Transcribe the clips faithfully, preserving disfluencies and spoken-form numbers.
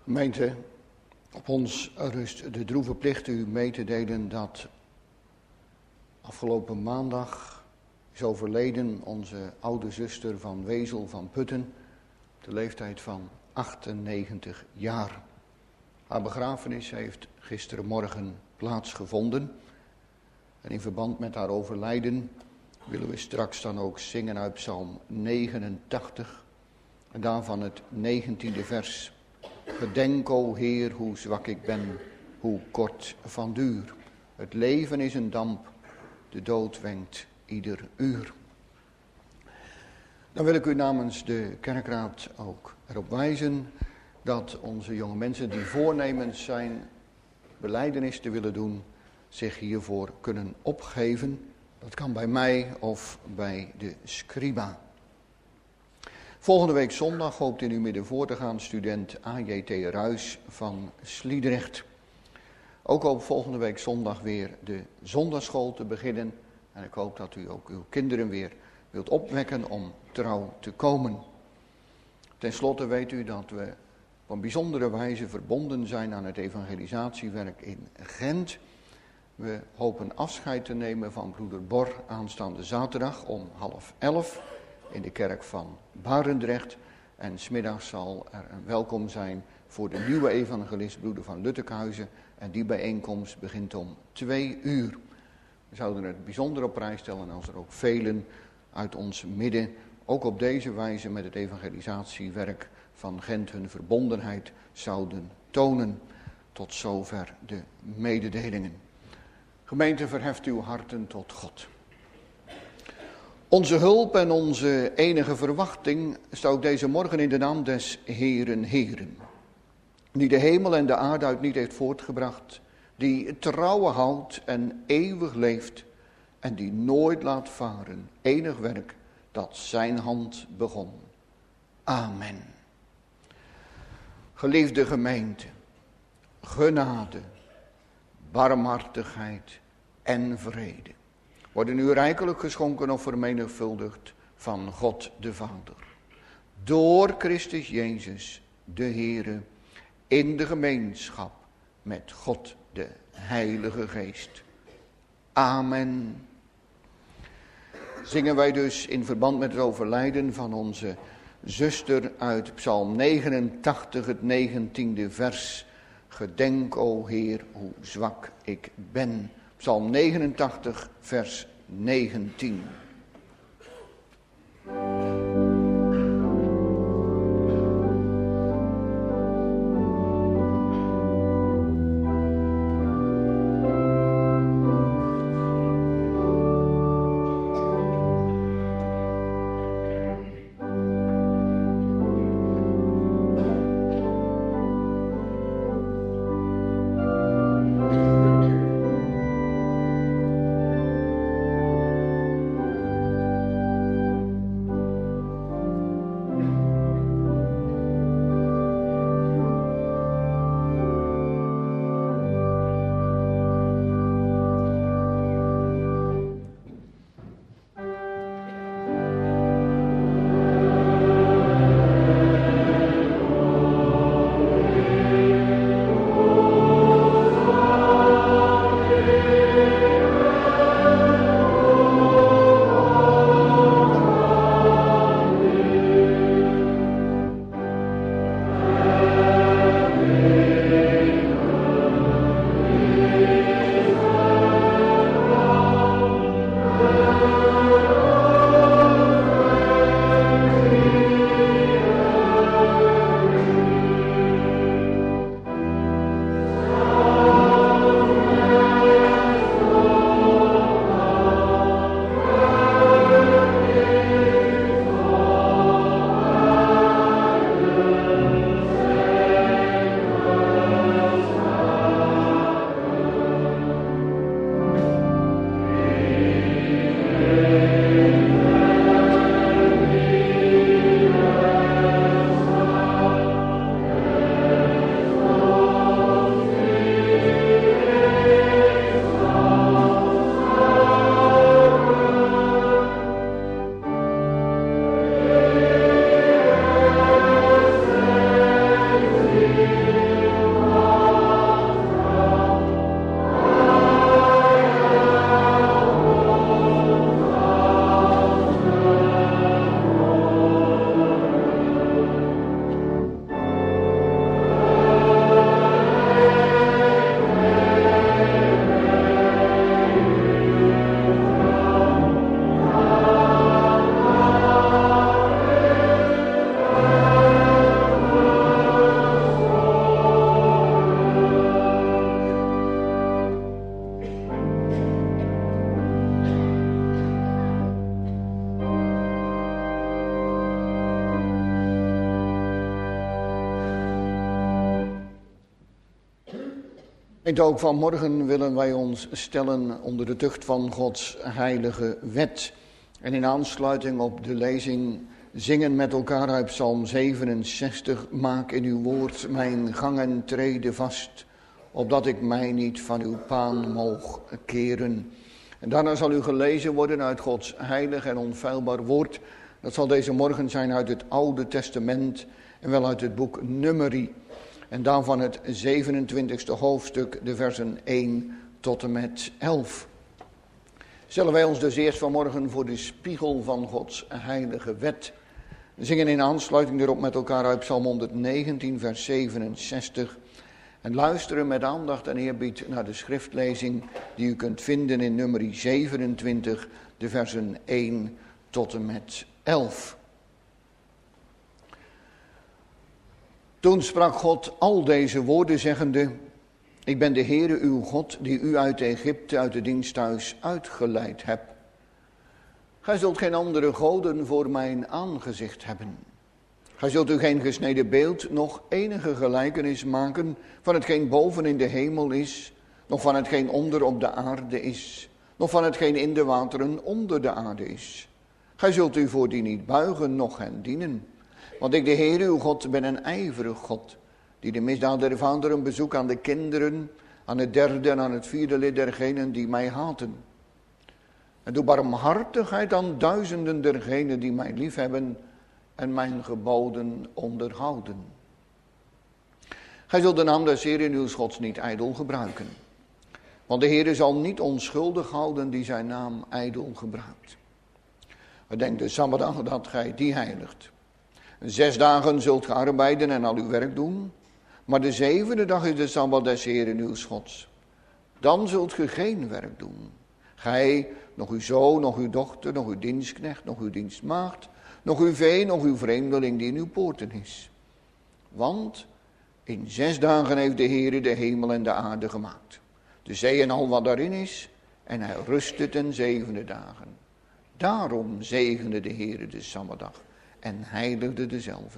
Gemeente, op ons rust de droeve plicht u mee te delen dat afgelopen maandag is overleden onze oude zuster van Wezel van Putten, op de leeftijd van achtennegentig jaar. Haar begrafenis heeft gisterenmorgen plaatsgevonden en in verband met haar overlijden willen we straks dan ook zingen uit Psalm negenentachtig en daarvan het negentiende vers. Gedenk, o Heer, hoe zwak ik ben, hoe kort van duur. Het leven is een damp, de dood wenkt ieder uur. Dan wil ik u namens de kerkraad ook erop wijzen dat onze jonge mensen die voornemens zijn belijdenis te willen doen, zich hiervoor kunnen opgeven. Dat kan bij mij of bij de scriba. Volgende week zondag hoopt in uw midden voor te gaan student A J T Ruys van Sliedrecht. Ook hoop volgende week zondag weer de zondagschool te beginnen. En ik hoop dat u ook uw kinderen weer wilt opwekken om trouw te komen. Ten slotte weet u dat we op een bijzondere wijze verbonden zijn aan het evangelisatiewerk in Gent. We hopen afscheid te nemen van broeder Bor aanstaande zaterdag om half elf in de kerk van Barendrecht. En 's middags zal er een welkom zijn voor de nieuwe evangelist broeder van Luttekhuizen. En die bijeenkomst begint om twee uur. We zouden het bijzonder op prijs stellen als er ook velen uit ons midden ook op deze wijze met het evangelisatiewerk van Gent hun verbondenheid zouden tonen. Tot zover de mededelingen. Gemeente, verheft uw harten tot God. Onze hulp en onze enige verwachting staat ook deze morgen in de naam des Heeren Heeren. Die de hemel en de aarde uit niet heeft voortgebracht. Die trouwen houdt en eeuwig leeft. En die nooit laat varen enig werk dat zijn hand begon. Amen. Geliefde gemeente, genade, barmhartigheid en vrede worden u rijkelijk geschonken of vermenigvuldigd van God de Vader. Door Christus Jezus, de Heere, in de gemeenschap met God de Heilige Geest. Amen. Zingen wij dus in verband met het overlijden van onze zuster uit Psalm negenentachtig, het negentiende vers. Gedenk, o Heer, hoe zwak ik ben. Psalm negenentachtig, vers negentien. En ook vanmorgen willen wij ons stellen onder de tucht van Gods heilige wet. En in aansluiting op de lezing zingen met elkaar uit Psalm zevenenzestig. Maak in uw woord mijn gangen treden vast, opdat ik mij niet van uw paan moog keren. En daarna zal u gelezen worden uit Gods heilig en onfeilbaar woord. Dat zal deze morgen zijn uit het Oude Testament en wel uit het boek Numeri. En daarvan het zevenentwintigste hoofdstuk, de versen één tot en met elf. Stellen wij ons dus eerst vanmorgen voor de spiegel van Gods heilige wet. We zingen in aansluiting erop met elkaar uit Psalm honderdnegentien, vers zevenenzestig. En luisteren met aandacht en eerbied naar de schriftlezing die u kunt vinden in Numeri zevenentwintig, de versen één tot en met elf. Toen sprak God al deze woorden zeggende: Ik ben de Heere uw God, die u uit Egypte, uit de diensthuis uitgeleid heb. Gij zult geen andere goden voor mijn aangezicht hebben. Gij zult u geen gesneden beeld, nog enige gelijkenis maken van hetgeen boven in de hemel is, nog van hetgeen onder op de aarde is, nog van hetgeen in de wateren onder de aarde is. Gij zult u voor die niet buigen, noch hen dienen. Want ik, de Heer uw God, ben een ijverig God, die de misdaad der vaderen bezoekt aan de kinderen, aan het derde en aan het vierde lid dergenen die mij haten. En doe barmhartigheid aan duizenden dergenen die mij liefhebben en mijn geboden onderhouden. Gij zult de naam des Heeren uws Gods niet ijdel gebruiken. Want de Heere zal niet onschuldig houden die zijn naam ijdel gebruikt. Gedenk de Sabbatdag dat gij die heiligt. Zes dagen zult ge arbeiden en al uw werk doen. Maar de zevende dag is de Sabbat des Heeren uws Gods. Dan zult ge geen werk doen. Gij, nog uw zoon, nog uw dochter, nog uw dienstknecht, nog uw dienstmaagd, nog uw vee, nog uw vreemdeling die in uw poorten is. Want in zes dagen heeft de Heere de hemel en de aarde gemaakt. De zee en al wat daarin is. En hij rustte ten zevende dagen. Daarom zegende de Heere de Sabbatdag en heiligde dezelven.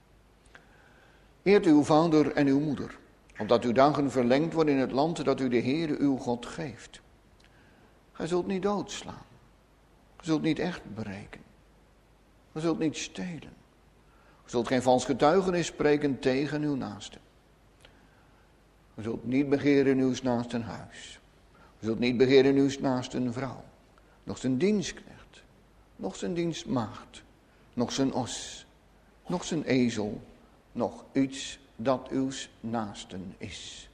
Eert uw vader en uw moeder, opdat uw dagen verlengd worden in het land dat u de Heere uw God geeft. Gij zult niet doodslaan. Gij zult niet echt breken. Gij zult niet stelen. Gij zult geen vals getuigenis spreken tegen uw naaste. Gij zult niet begeren uw naasten huis. Gij zult niet begeren uw naasten vrouw. Nog zijn dienstknecht. Nog zijn dienstmaagd. Nog zijn os. Nog zijn ezel. Nog iets dat uw naasten is.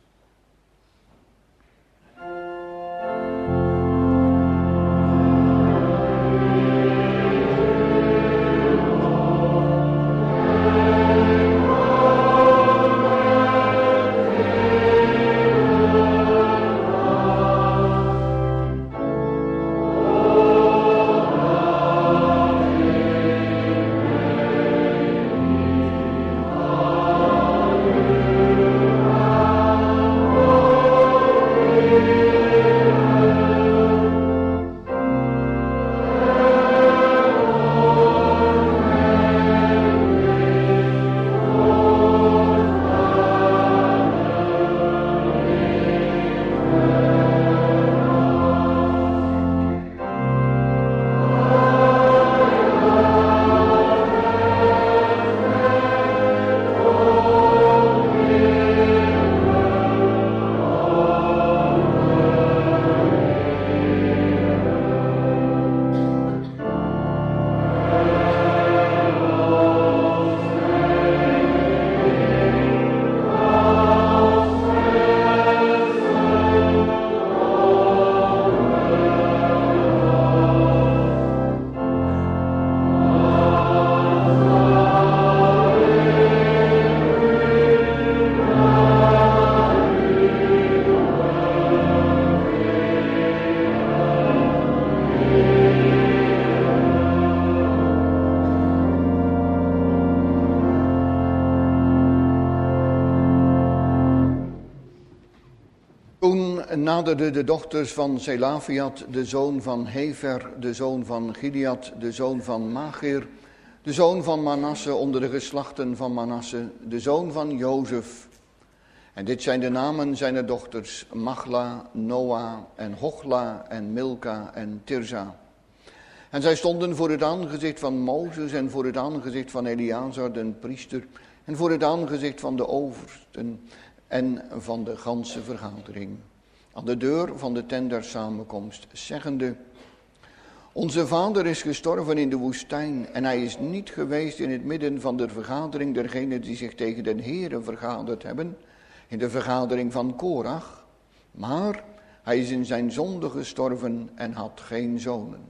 naderden de dochters van Selafiat, de zoon van Hefer, de zoon van Gilead, de zoon van Machir, de zoon van Manasse onder de geslachten van Manasse, de zoon van Jozef. En dit zijn de namen zijner dochters Machla, Noa en Hochla en Milka en Tirza. En zij stonden voor het aangezicht van Mozes en voor het aangezicht van Eleazar, de priester, en voor het aangezicht van de oversten en van de ganse vergadering, aan de deur van de tent der samenkomst, zeggende: Onze vader is gestorven in de woestijn en hij is niet geweest in het midden van de vergadering dergenen die zich tegen den Heere vergaderd hebben, in de vergadering van Korach, maar hij is in zijn zonde gestorven en had geen zonen.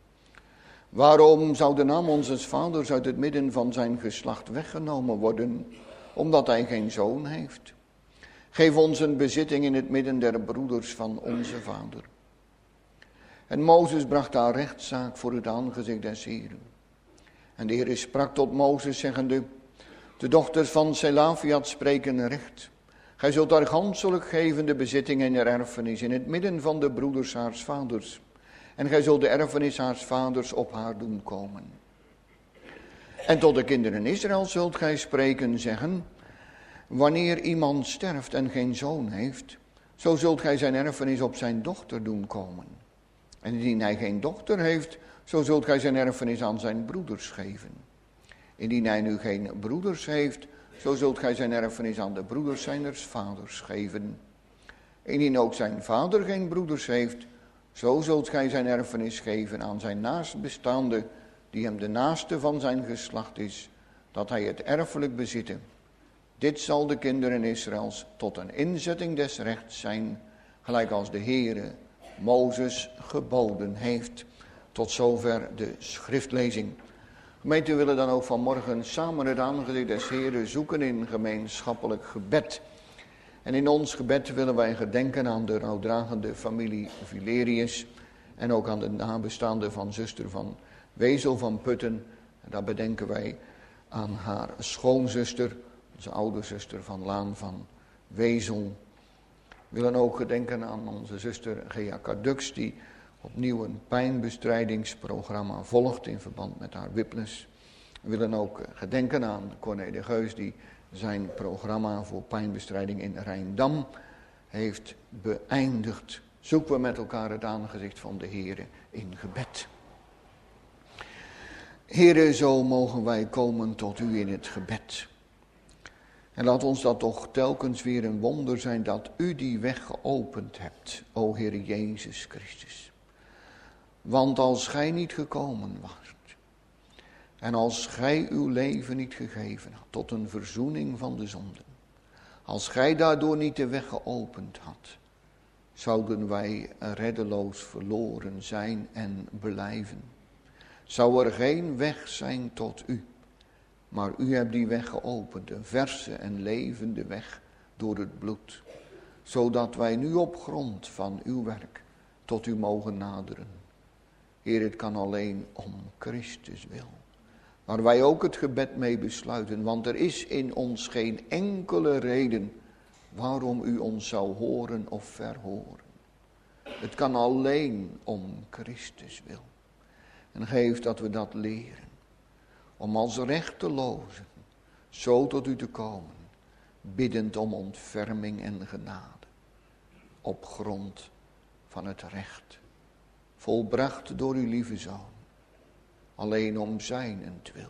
Waarom zou de naam onzes vaders uit het midden van zijn geslacht weggenomen worden, omdat hij geen zoon heeft? Geef ons een bezitting in het midden der broeders van onze vader. En Mozes bracht haar rechtszaak voor het aangezicht des Heeren. En de Heer sprak tot Mozes, zeggende: De dochters van Selafiat spreken recht. Gij zult haar ganselijk geven de bezitting en de erfenis in het midden van de broeders haars vaders. En gij zult de erfenis haars vaders op haar doen komen. En tot de kinderen Israël zult gij spreken, zeggen: Wanneer iemand sterft en geen zoon heeft, zo zult gij zijn erfenis op zijn dochter doen komen. En indien hij geen dochter heeft, zo zult gij zijn erfenis aan zijn broeders geven. Indien hij nu geen broeders heeft, zo zult gij zijn erfenis aan de broeders zijners vaders geven. Indien ook zijn vader geen broeders heeft, zo zult gij zijn erfenis geven aan zijn naastbestaande, die hem de naaste van zijn geslacht is, dat hij het erfelijk bezitte. Dit zal de kinderen Israëls tot een inzetting des rechts zijn, gelijk als de Heere Mozes geboden heeft. Tot zover de schriftlezing. Gemeente, we willen dan ook vanmorgen samen het aangezicht des Heeren zoeken in gemeenschappelijk gebed. En in ons gebed willen wij gedenken aan de rouwdragende familie Vilerius en ook aan de nabestaanden van zuster van Wezel van Putten. En daar bedenken wij aan haar schoonzuster, onze oude zuster van Laan van Wezel. We willen ook gedenken aan onze zuster Gea Cadux, die opnieuw een pijnbestrijdingsprogramma volgt in verband met haar Wipnes. We willen ook gedenken aan Corné de Geus, die zijn programma voor pijnbestrijding in Rijndam heeft beëindigd. Zoeken we met elkaar het aangezicht van de Heere in gebed. Heere, zo mogen wij komen tot u in het gebed. En laat ons dat toch telkens weer een wonder zijn dat u die weg geopend hebt, o Heere Jezus Christus. Want als gij niet gekomen was, en als gij uw leven niet gegeven had tot een verzoening van de zonden, als gij daardoor niet de weg geopend had, zouden wij reddeloos verloren zijn en blijven. Zou er geen weg zijn tot u, maar u hebt die weg geopend, een verse en levende weg door het bloed, zodat wij nu op grond van uw werk tot u mogen naderen. Heer, het kan alleen om Christus wil. Waar wij ook het gebed mee besluiten, want er is in ons geen enkele reden waarom u ons zou horen of verhoren. Het kan alleen om Christus wil. En geef dat we dat leren, om als rechtelozen zo tot u te komen, biddend om ontferming en genade, op grond van het recht, volbracht door uw lieve Zoon. Alleen om zijnentwil.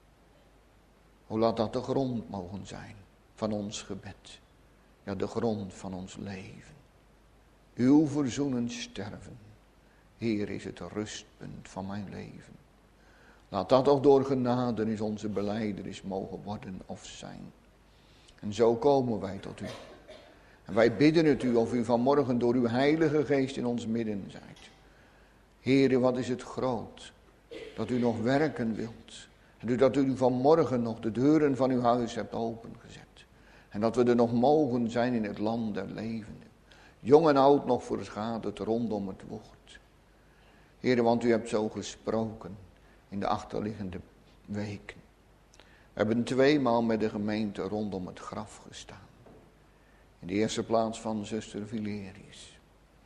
O, laat dat de grond mogen zijn van ons gebed. Ja, de grond van ons leven. Uw verzoenend sterven, Heer, is het rustpunt van mijn leven. Laat dat ook door genade is onze belijdenis mogen worden of zijn. En zo komen wij tot u. En wij bidden het u of u vanmorgen door uw heilige geest in ons midden zijt. Heere, wat is het groot dat u nog werken wilt. En dat u vanmorgen nog de deuren van uw huis hebt opengezet. En dat we er nog mogen zijn in het land der levenden. Jong en oud nog verschaderd rondom het woord. Heere, want u hebt zo gesproken in de achterliggende weken. We hebben tweemaal met de gemeente rondom het graf gestaan. In de eerste plaats van zuster Vilerius.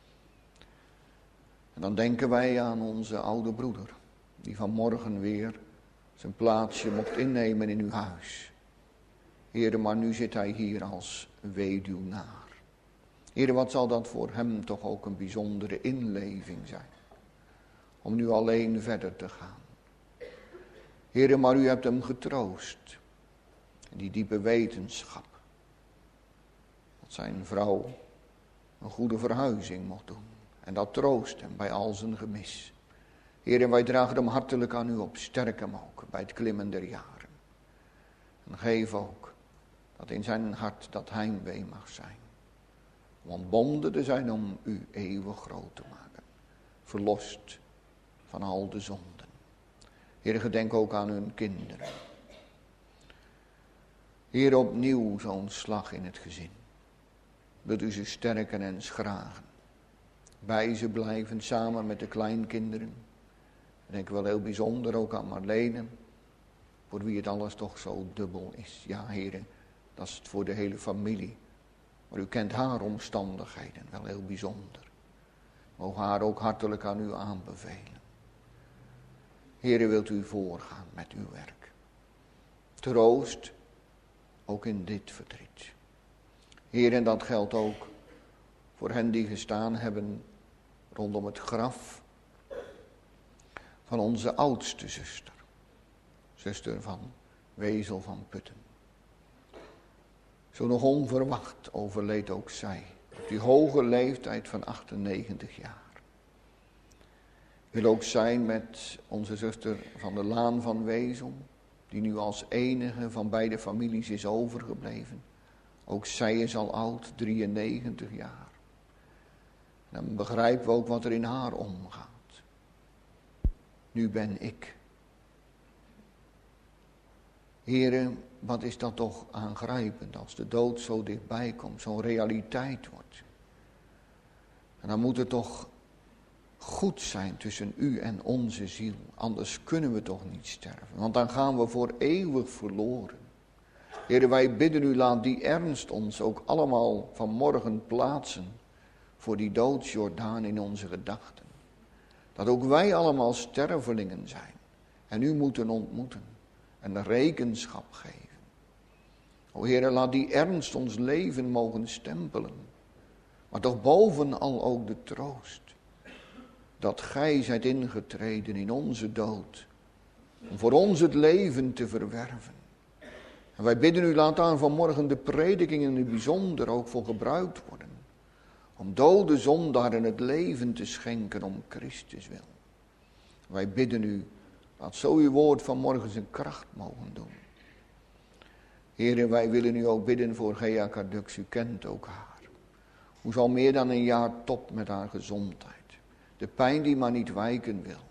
En dan denken wij aan onze oude broeder, die vanmorgen weer zijn plaatsje mocht innemen in uw huis. Heere, maar nu zit hij hier als weduwnaar. Heere, wat zal dat voor hem toch ook een bijzondere inleving zijn. Om nu alleen verder te gaan. Heere, maar u hebt hem getroost. Die diepe wetenschap. Dat zijn vrouw een goede verhuizing mocht doen. En dat troost hem bij al zijn gemis. Heer, en wij dragen hem hartelijk aan u op. Sterk hem ook bij het klimmen der jaren. En geef ook dat in zijn hart dat heimwee mag zijn. Om ontbonden te zijn om u eeuwig groot te maken. Verlost van al de zonden. Heer, gedenk ook aan hun kinderen. Heer, opnieuw zo'n slag in het gezin. Wilt u ze sterken en schragen. Bij ze blijven samen met de kleinkinderen. Ik denk wel heel bijzonder ook aan Marlene. Voor wie het alles toch zo dubbel is. Ja, heren, dat is het voor de hele familie. Maar u kent haar omstandigheden wel heel bijzonder. Mogen haar ook hartelijk aan u aanbevelen. Heren, wilt u voorgaan met uw werk. Troost, ook in dit verdriet. Heer, en dat geldt ook voor hen die gestaan hebben rondom het graf van onze oudste zuster. Zuster van Wezel van Putten. Zo nog onverwacht overleed ook zij. Op die hoge leeftijd van achtennegentig jaar. Wil ook zijn met onze zuster van de Laan van Wezel. Die nu als enige van beide families is overgebleven. Ook zij is al oud, drieënnegentig jaar. En dan begrijpen we ook wat er in haar omgaat. Nu ben ik. Heren, wat is dat toch aangrijpend als de dood zo dichtbij komt, zo'n realiteit wordt. En dan moet het toch goed zijn tussen u en onze ziel. Anders kunnen we toch niet sterven, want dan gaan we voor eeuwig verloren. Heren, wij bidden u, laat die ernst ons ook allemaal vanmorgen plaatsen voor die doodsjordaan in onze gedachten. Dat ook wij allemaal stervelingen zijn en u moeten ontmoeten en rekenschap geven. O Heere, laat die ernst ons leven mogen stempelen, maar toch bovenal ook de troost dat gij zijt ingetreden in onze dood om voor ons het leven te verwerven. En wij bidden u, laat daar vanmorgen de prediking in het bijzonder ook voor gebruikt worden. Om dode zondaren het leven te schenken om Christus wil. Wij bidden u, laat zo uw woord vanmorgen zijn kracht mogen doen. Heren, wij willen u ook bidden voor Gea Cardux, u kent ook haar. Hoe zal meer dan een jaar top met haar gezondheid. De pijn die maar niet wijken wil.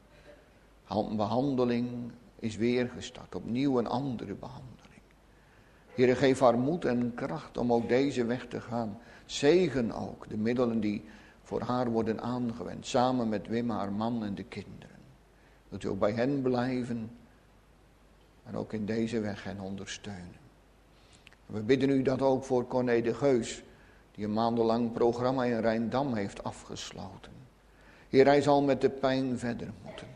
Behandeling is weer gestart, opnieuw een andere behandeling. Heere, geef haar moed en kracht om ook deze weg te gaan. Zegen ook de middelen die voor haar worden aangewend. Samen met Wim, haar man en de kinderen. Wilt u ook bij hen blijven. En ook in deze weg hen ondersteunen. We bidden u dat ook voor Corné de Geus. Die een maandenlang programma in Rijndam heeft afgesloten. Heer, hij zal met de pijn verder moeten.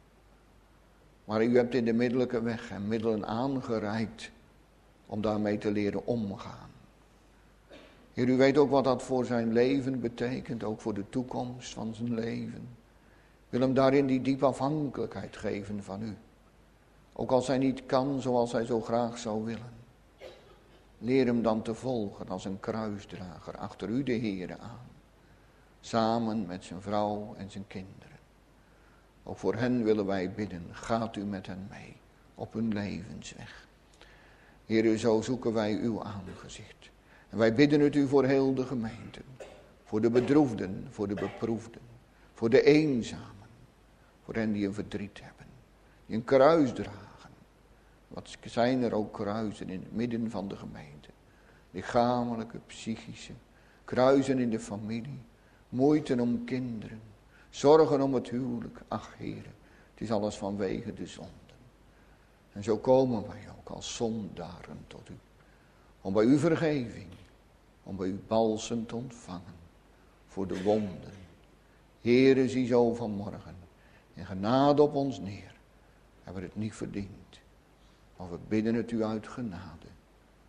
Maar u hebt in de middelijke weg en middelen aangereikt om daarmee te leren omgaan. Heer, u weet ook wat dat voor zijn leven betekent, ook voor de toekomst van zijn leven. Wil hem daarin die diepe afhankelijkheid geven van u. Ook als hij niet kan zoals hij zo graag zou willen. Leer hem dan te volgen als een kruisdrager achter u de Heere aan. Samen met zijn vrouw en zijn kinderen. Ook voor hen willen wij bidden, gaat u met hen mee op hun levensweg. Heer, zo zoeken wij uw aangezicht. En wij bidden het u voor heel de gemeente. Voor de bedroefden, voor de beproefden. Voor de eenzamen. Voor hen die een verdriet hebben. Die een kruis dragen. Wat zijn er ook kruisen in het midden van de gemeente. Lichamelijke, psychische. Kruisen in de familie. Moeite om kinderen. Zorgen om het huwelijk. Ach, Heere, het is alles vanwege de zonden. En zo komen wij ook als zondaren tot u. Om bij uw vergeving. Om bij uw balsem te ontvangen. Voor de wonden. Heere, zie zo vanmorgen. In genade op ons neer. Hebben we het niet verdiend. Maar we bidden het u uit genade.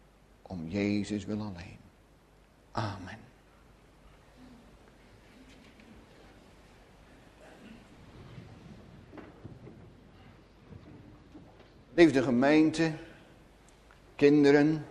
om Jezus wil alleen. Amen. Liefde gemeente, kinderen,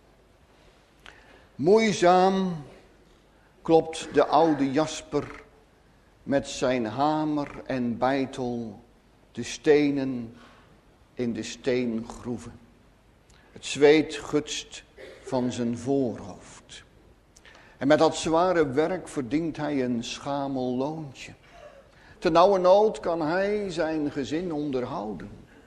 moeizaam klopt de oude Jasper met zijn hamer en beitel de stenen in de steengroeven. Het zweet gutst van zijn voorhoofd. En met dat zware werk verdient hij een schamel loontje. Te nauwe nood kan hij zijn gezin onderhouden.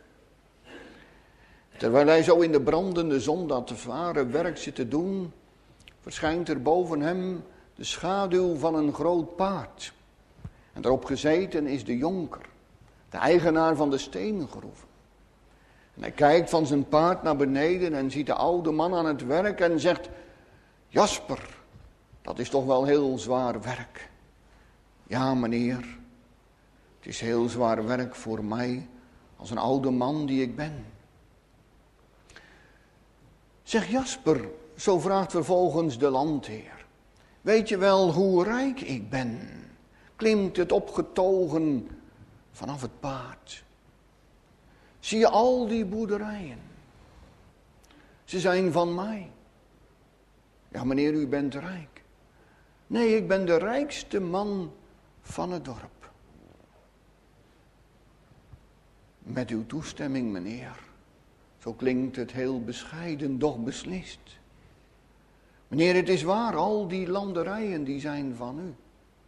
Terwijl hij zo in de brandende zon dat zware werk zit te doen, verschijnt er boven hem de schaduw van een groot paard. En daarop gezeten is de jonker, de eigenaar van de steengroeven. En hij kijkt van zijn paard naar beneden en ziet de oude man aan het werk en zegt: Jasper, dat is toch wel heel zwaar werk. Ja, meneer, het is heel zwaar werk voor mij als een oude man die ik ben. Zeg Jasper, zo vraagt vervolgens de landheer, weet je wel hoe rijk ik ben? Klimt het opgetogen vanaf het paard. Zie je al die boerderijen? Ze zijn van mij. Ja, meneer, u bent rijk. Nee, ik ben de rijkste man van het dorp. Met uw toestemming, meneer. Zo klinkt het heel bescheiden, doch beslist. Meneer, het is waar, al die landerijen die zijn van u.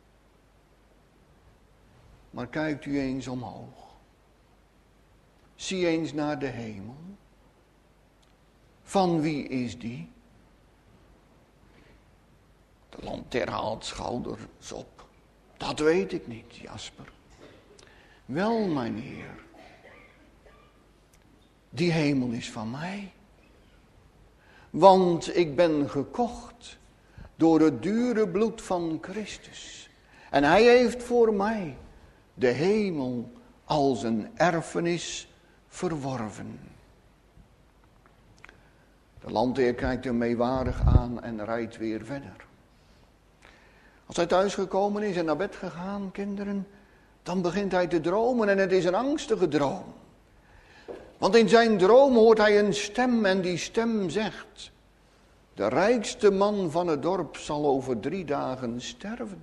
Maar kijkt u eens omhoog. Zie eens naar de hemel. Van wie is die? De landheer haalt schouders op. Dat weet ik niet, Jasper. Wel, mijnheer. Die hemel is van mij. Want ik ben gekocht door het dure bloed van Christus. En hij heeft voor mij de hemel als een erfenis verworven. De landheer kijkt hem meewarig aan en rijdt weer verder. Als hij thuisgekomen is en naar bed gegaan, kinderen, dan begint hij te dromen en het is een angstige droom. Want in zijn droom hoort hij een stem en die stem zegt: de rijkste man van het dorp zal over drie dagen sterven.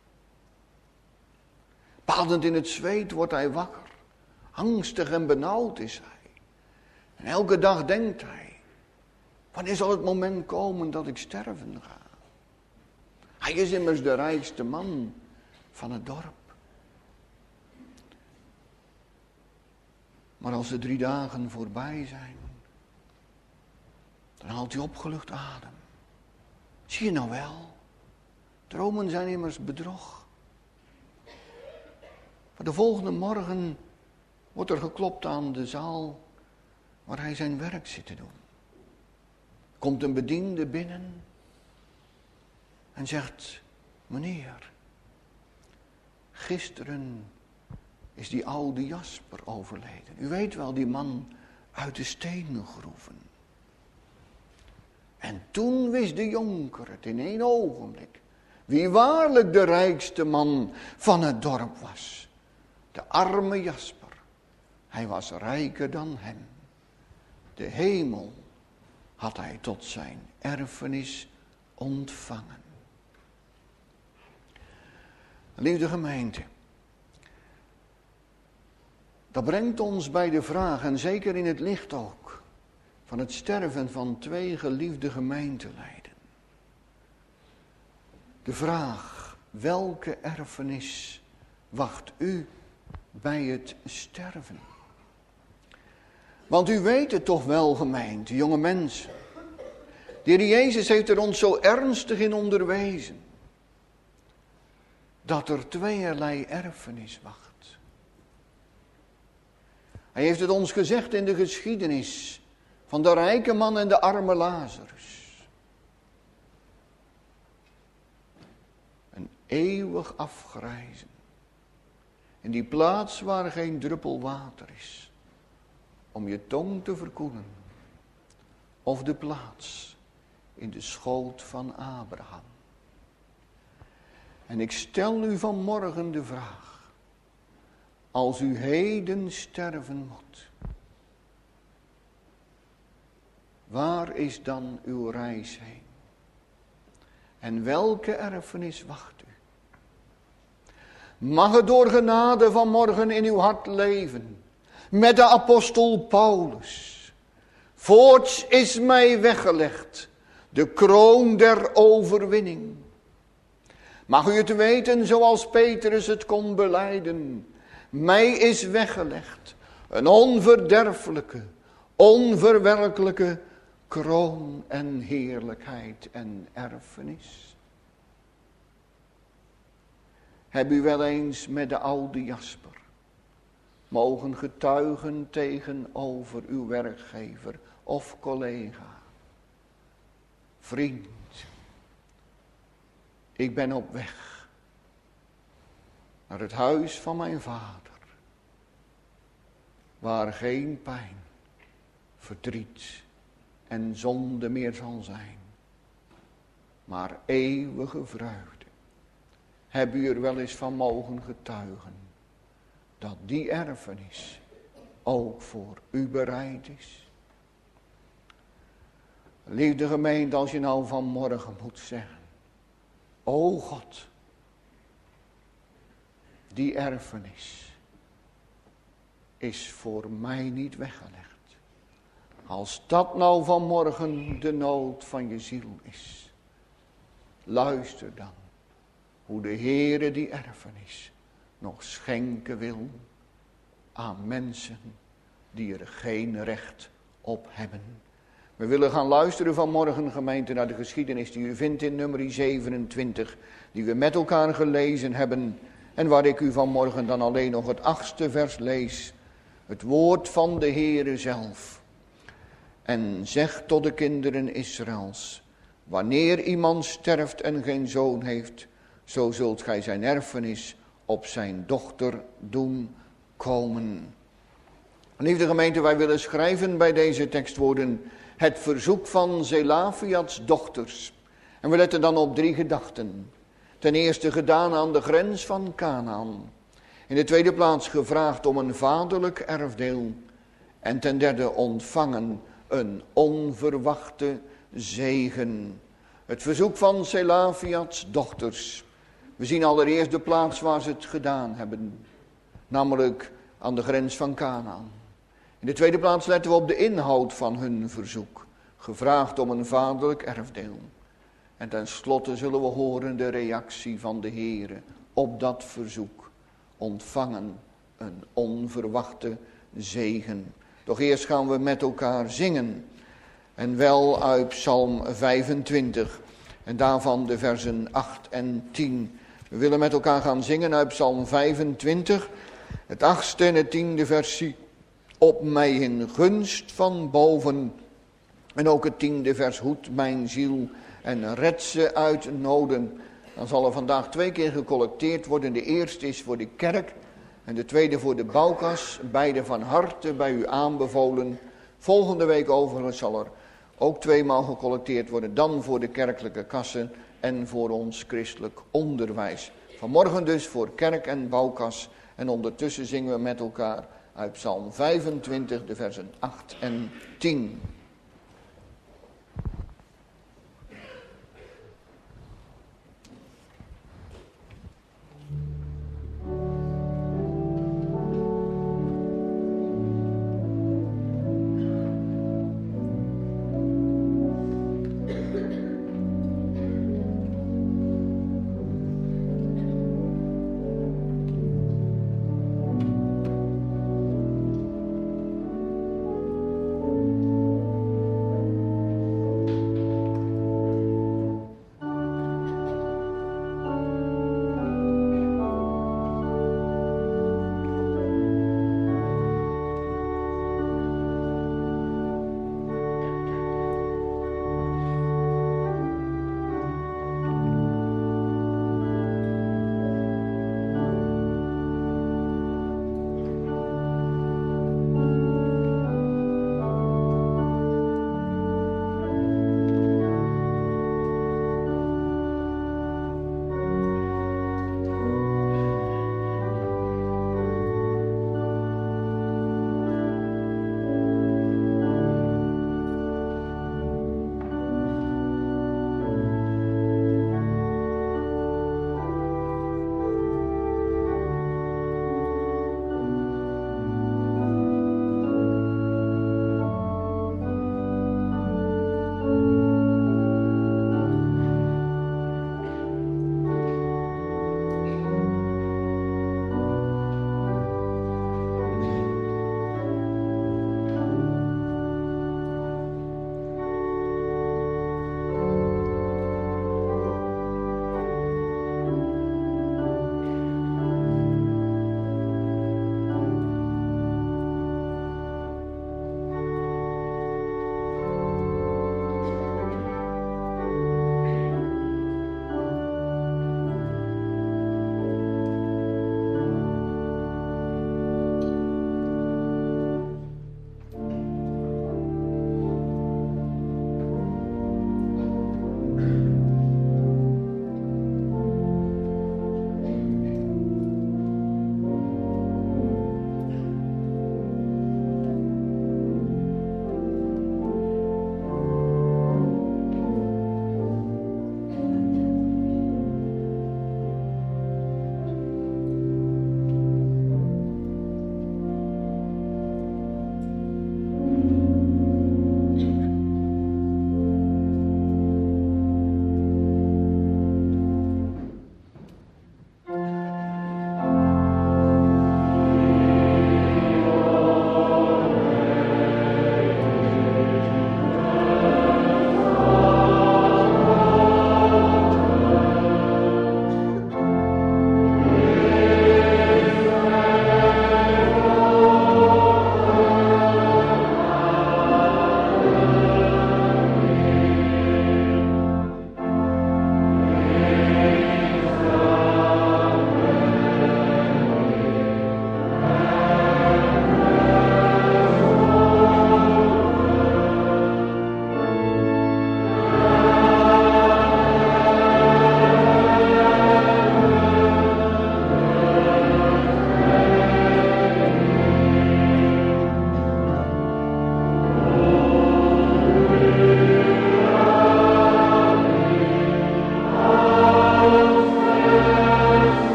Badend in het zweet wordt hij wakker. Angstig en benauwd is hij. En elke dag denkt hij: wanneer zal het moment komen dat ik sterven ga? Hij is immers de rijkste man van het dorp. Maar als de drie dagen voorbij zijn, dan haalt hij opgelucht adem. Zie je nou wel? Dromen zijn immers bedrog. Maar de volgende morgen wordt er geklopt aan de zaal waar hij zijn werk zit te doen. Komt een bediende binnen en zegt: meneer, gisteren is die oude Jasper overleden. U weet wel, die man uit de steengroeven. En toen wist de jonker het in één ogenblik, wie waarlijk de rijkste man van het dorp was. De arme Jasper. Hij was rijker dan hem. De hemel had hij tot zijn erfenis ontvangen. Lieve gemeente, dat brengt ons bij de vraag, en zeker in het licht ook, van het sterven van twee geliefde gemeenteleiden. De vraag: welke erfenis wacht u bij het sterven? Want u weet het toch wel, gemeente, jonge mensen. De Heer Jezus heeft er ons zo ernstig in onderwezen dat er tweeërlei erfenis wacht. Hij heeft het ons gezegd in de geschiedenis van de rijke man en de arme Lazarus. Een eeuwig afgrijzen in die plaats waar geen druppel water is, om je tong te verkoelen. Of de plaats in de schoot van Abraham. En ik stel u vanmorgen de vraag, als u heden sterven moet, waar is dan uw reis heen? En welke erfenis wacht u? Mag het door genade vanmorgen in uw hart leven, met de apostel Paulus. Voorts is mij weggelegd de kroon der overwinning. Mag u het weten zoals Petrus het kon belijden. Mij is weggelegd een onverderfelijke, onverwerkelijke kroon en heerlijkheid en erfenis. Heb u wel eens met de oude Jasper mogen getuigen tegenover uw werkgever of collega? Vriend, ik ben op weg naar het huis van mijn vader, waar geen pijn, verdriet en zonde meer zal zijn, maar eeuwige vreugde. Heb u er wel eens van mogen getuigen dat die erfenis ook voor u bereid is? Liefde gemeente, als je nou vanmorgen moet zeggen, o God, die erfenis is voor mij niet weggelegd. Als dat nou vanmorgen de nood van je ziel is, luister dan hoe de Heere die erfenis nog schenken wil aan mensen die er geen recht op hebben. We willen gaan luisteren vanmorgen, gemeente, naar de geschiedenis die u vindt in nummer zevenentwintig, die we met elkaar gelezen hebben en waar ik u vanmorgen dan alleen nog het achtste vers lees. Het woord van de Heere zelf. En zeg tot de kinderen Israëls, wanneer iemand sterft en geen zoon heeft, zo zult gij zijn erfenis op zijn dochter doen komen. Liefde gemeente, wij willen schrijven bij deze tekstwoorden het verzoek van Zelafiats dochters. En we letten dan op drie gedachten. Ten eerste gedaan aan de grens van Kanaan. In de tweede plaats gevraagd om een vaderlijk erfdeel. En ten derde ontvangen een onverwachte zegen. Het verzoek van Zelafiats dochters. We zien allereerst de plaats waar ze het gedaan hebben. Namelijk aan de grens van Kanaan. In de tweede plaats letten we op de inhoud van hun verzoek. Gevraagd om een vaderlijk erfdeel. En tenslotte zullen we horen de reactie van de Heere op dat verzoek. Ontvangen een onverwachte zegen. Doch eerst gaan we met elkaar zingen. En wel uit Psalm vijfentwintig. En daarvan de versen acht en tien. We willen met elkaar gaan zingen uit Psalm vijfentwintig. Het achtste en het tiende versie. Op mij in gunst van boven. En ook het tiende vers. Hoed mijn ziel en red ze uit noden. Dan zal er vandaag twee keer gecollecteerd worden. De eerste is voor de kerk. En de tweede voor de bouwkas. Beide van harte bij u aanbevolen. Volgende week overigens zal er ook tweemaal gecollecteerd worden. Dan voor de kerkelijke kassen en voor ons christelijk onderwijs. Vanmorgen dus voor kerk en bouwkas. En ondertussen zingen we met elkaar uit Psalm vijfentwintig de versen acht en tien.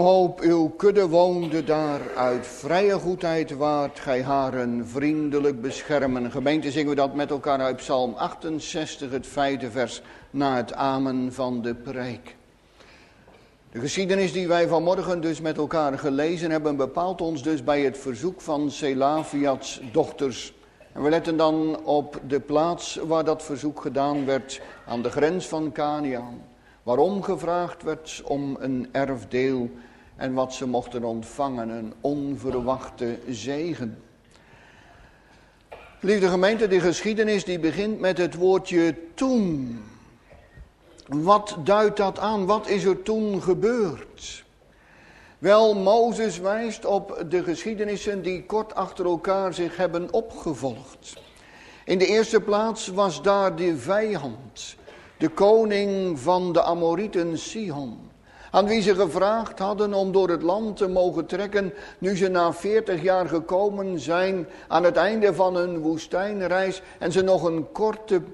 hoop, uw kudde woonde daar, uit vrije goedheid waart gij haren vriendelijk beschermen. Gemeente, zingen we dat met elkaar uit Psalm achtenzestig, het vijfde vers, na het amen van de preek. De geschiedenis die wij vanmorgen dus met elkaar gelezen hebben, bepaalt ons dus bij het verzoek van Selafiats dochters. En we letten dan op de plaats waar dat verzoek gedaan werd, aan de grens van Kanaän. Waarom gevraagd werd om een erfdeel en wat ze mochten ontvangen, een onverwachte zegen. Lieve gemeente, de geschiedenis die begint met het woordje toen. Wat duidt dat aan? Wat is er toen gebeurd? Wel, Mozes wijst op de geschiedenissen die kort achter elkaar zich hebben opgevolgd. In de eerste plaats was daar de vijand, de koning van de Amorieten Sihon, aan wie ze gevraagd hadden om door het land te mogen trekken, nu ze na veertig jaar gekomen zijn aan het einde van hun woestijnreis en ze nog een korte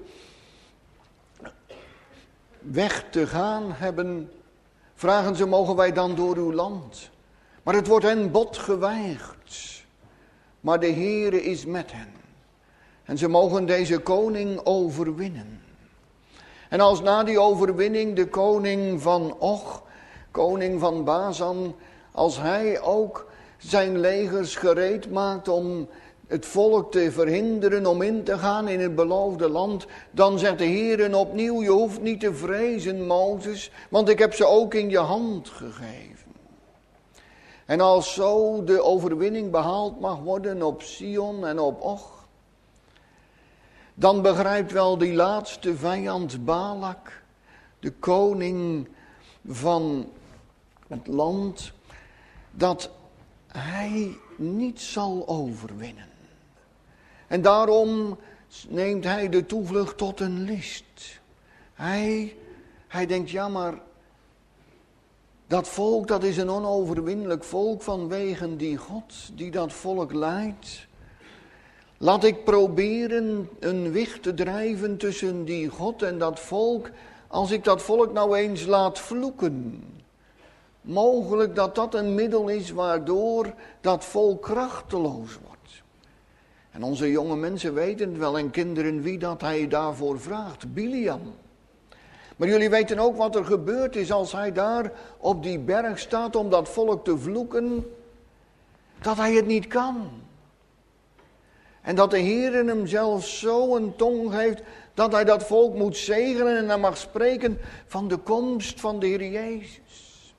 weg te gaan hebben, vragen ze, mogen wij dan door uw land? Maar het wordt hen bot geweigerd. Maar de Heere is met hen. En ze mogen deze koning overwinnen. En als na die overwinning de koning van Och, koning van Bazan, als hij ook zijn legers gereed maakt om het volk te verhinderen om in te gaan in het beloofde land, dan zegt de Heer opnieuw, je hoeft niet te vrezen, Mozes, want ik heb ze ook in je hand gegeven. En als zo de overwinning behaald mag worden op Sion en op Och, dan begrijpt wel die laatste vijand Balak, de koning van het land, dat hij niet zal overwinnen. En daarom neemt hij de toevlucht tot een list. Hij, hij denkt, ja maar, dat volk dat is een onoverwinnelijk volk vanwege die God die dat volk leidt. Laat ik proberen een wicht te drijven tussen die God en dat volk, als ik dat volk nou eens laat vloeken. Mogelijk dat dat een middel is waardoor dat volk krachteloos wordt. En onze jonge mensen weten het wel en kinderen wie dat hij daarvoor vraagt. Biliam. Maar jullie weten ook wat er gebeurd is als hij daar op die berg staat om dat volk te vloeken. Dat hij het niet kan. En dat de Heer hem zelfs zo een tong heeft dat hij dat volk moet zegenen en hij mag spreken van de komst van de Heer Jezus.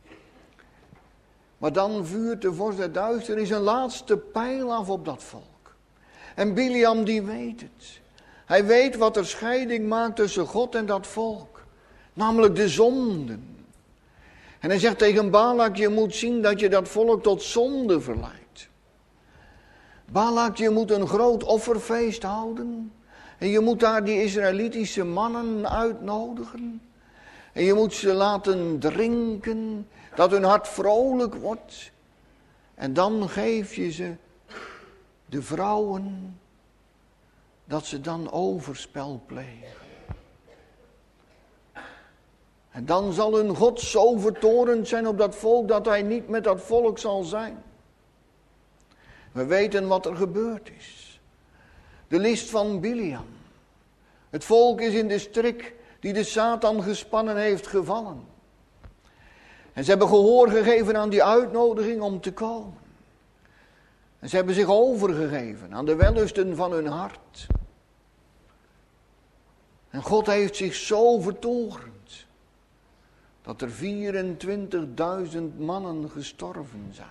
Maar dan vuurt de vorst der duisternis een laatste pijl af op dat volk. En Biliam die weet het. Hij weet wat er scheiding maakt tussen God en dat volk. Namelijk de zonden. En hij zegt tegen Balak, je moet zien dat je dat volk tot zonde verleidt. Balak, je moet een groot offerfeest houden. En je moet daar die Israëlitische mannen uitnodigen. En je moet ze laten drinken, dat hun hart vrolijk wordt. En dan geef je ze de vrouwen, dat ze dan overspel plegen. En dan zal hun God zo vertorend zijn op dat volk, dat hij niet met dat volk zal zijn. We weten wat er gebeurd is. De list van Biliam. Het volk is in de strik die de Satan gespannen heeft gevallen. En ze hebben gehoor gegeven aan die uitnodiging om te komen. En ze hebben zich overgegeven aan de wellusten van hun hart. En God heeft zich zo vertoornd dat er vierentwintigduizend mannen gestorven zijn.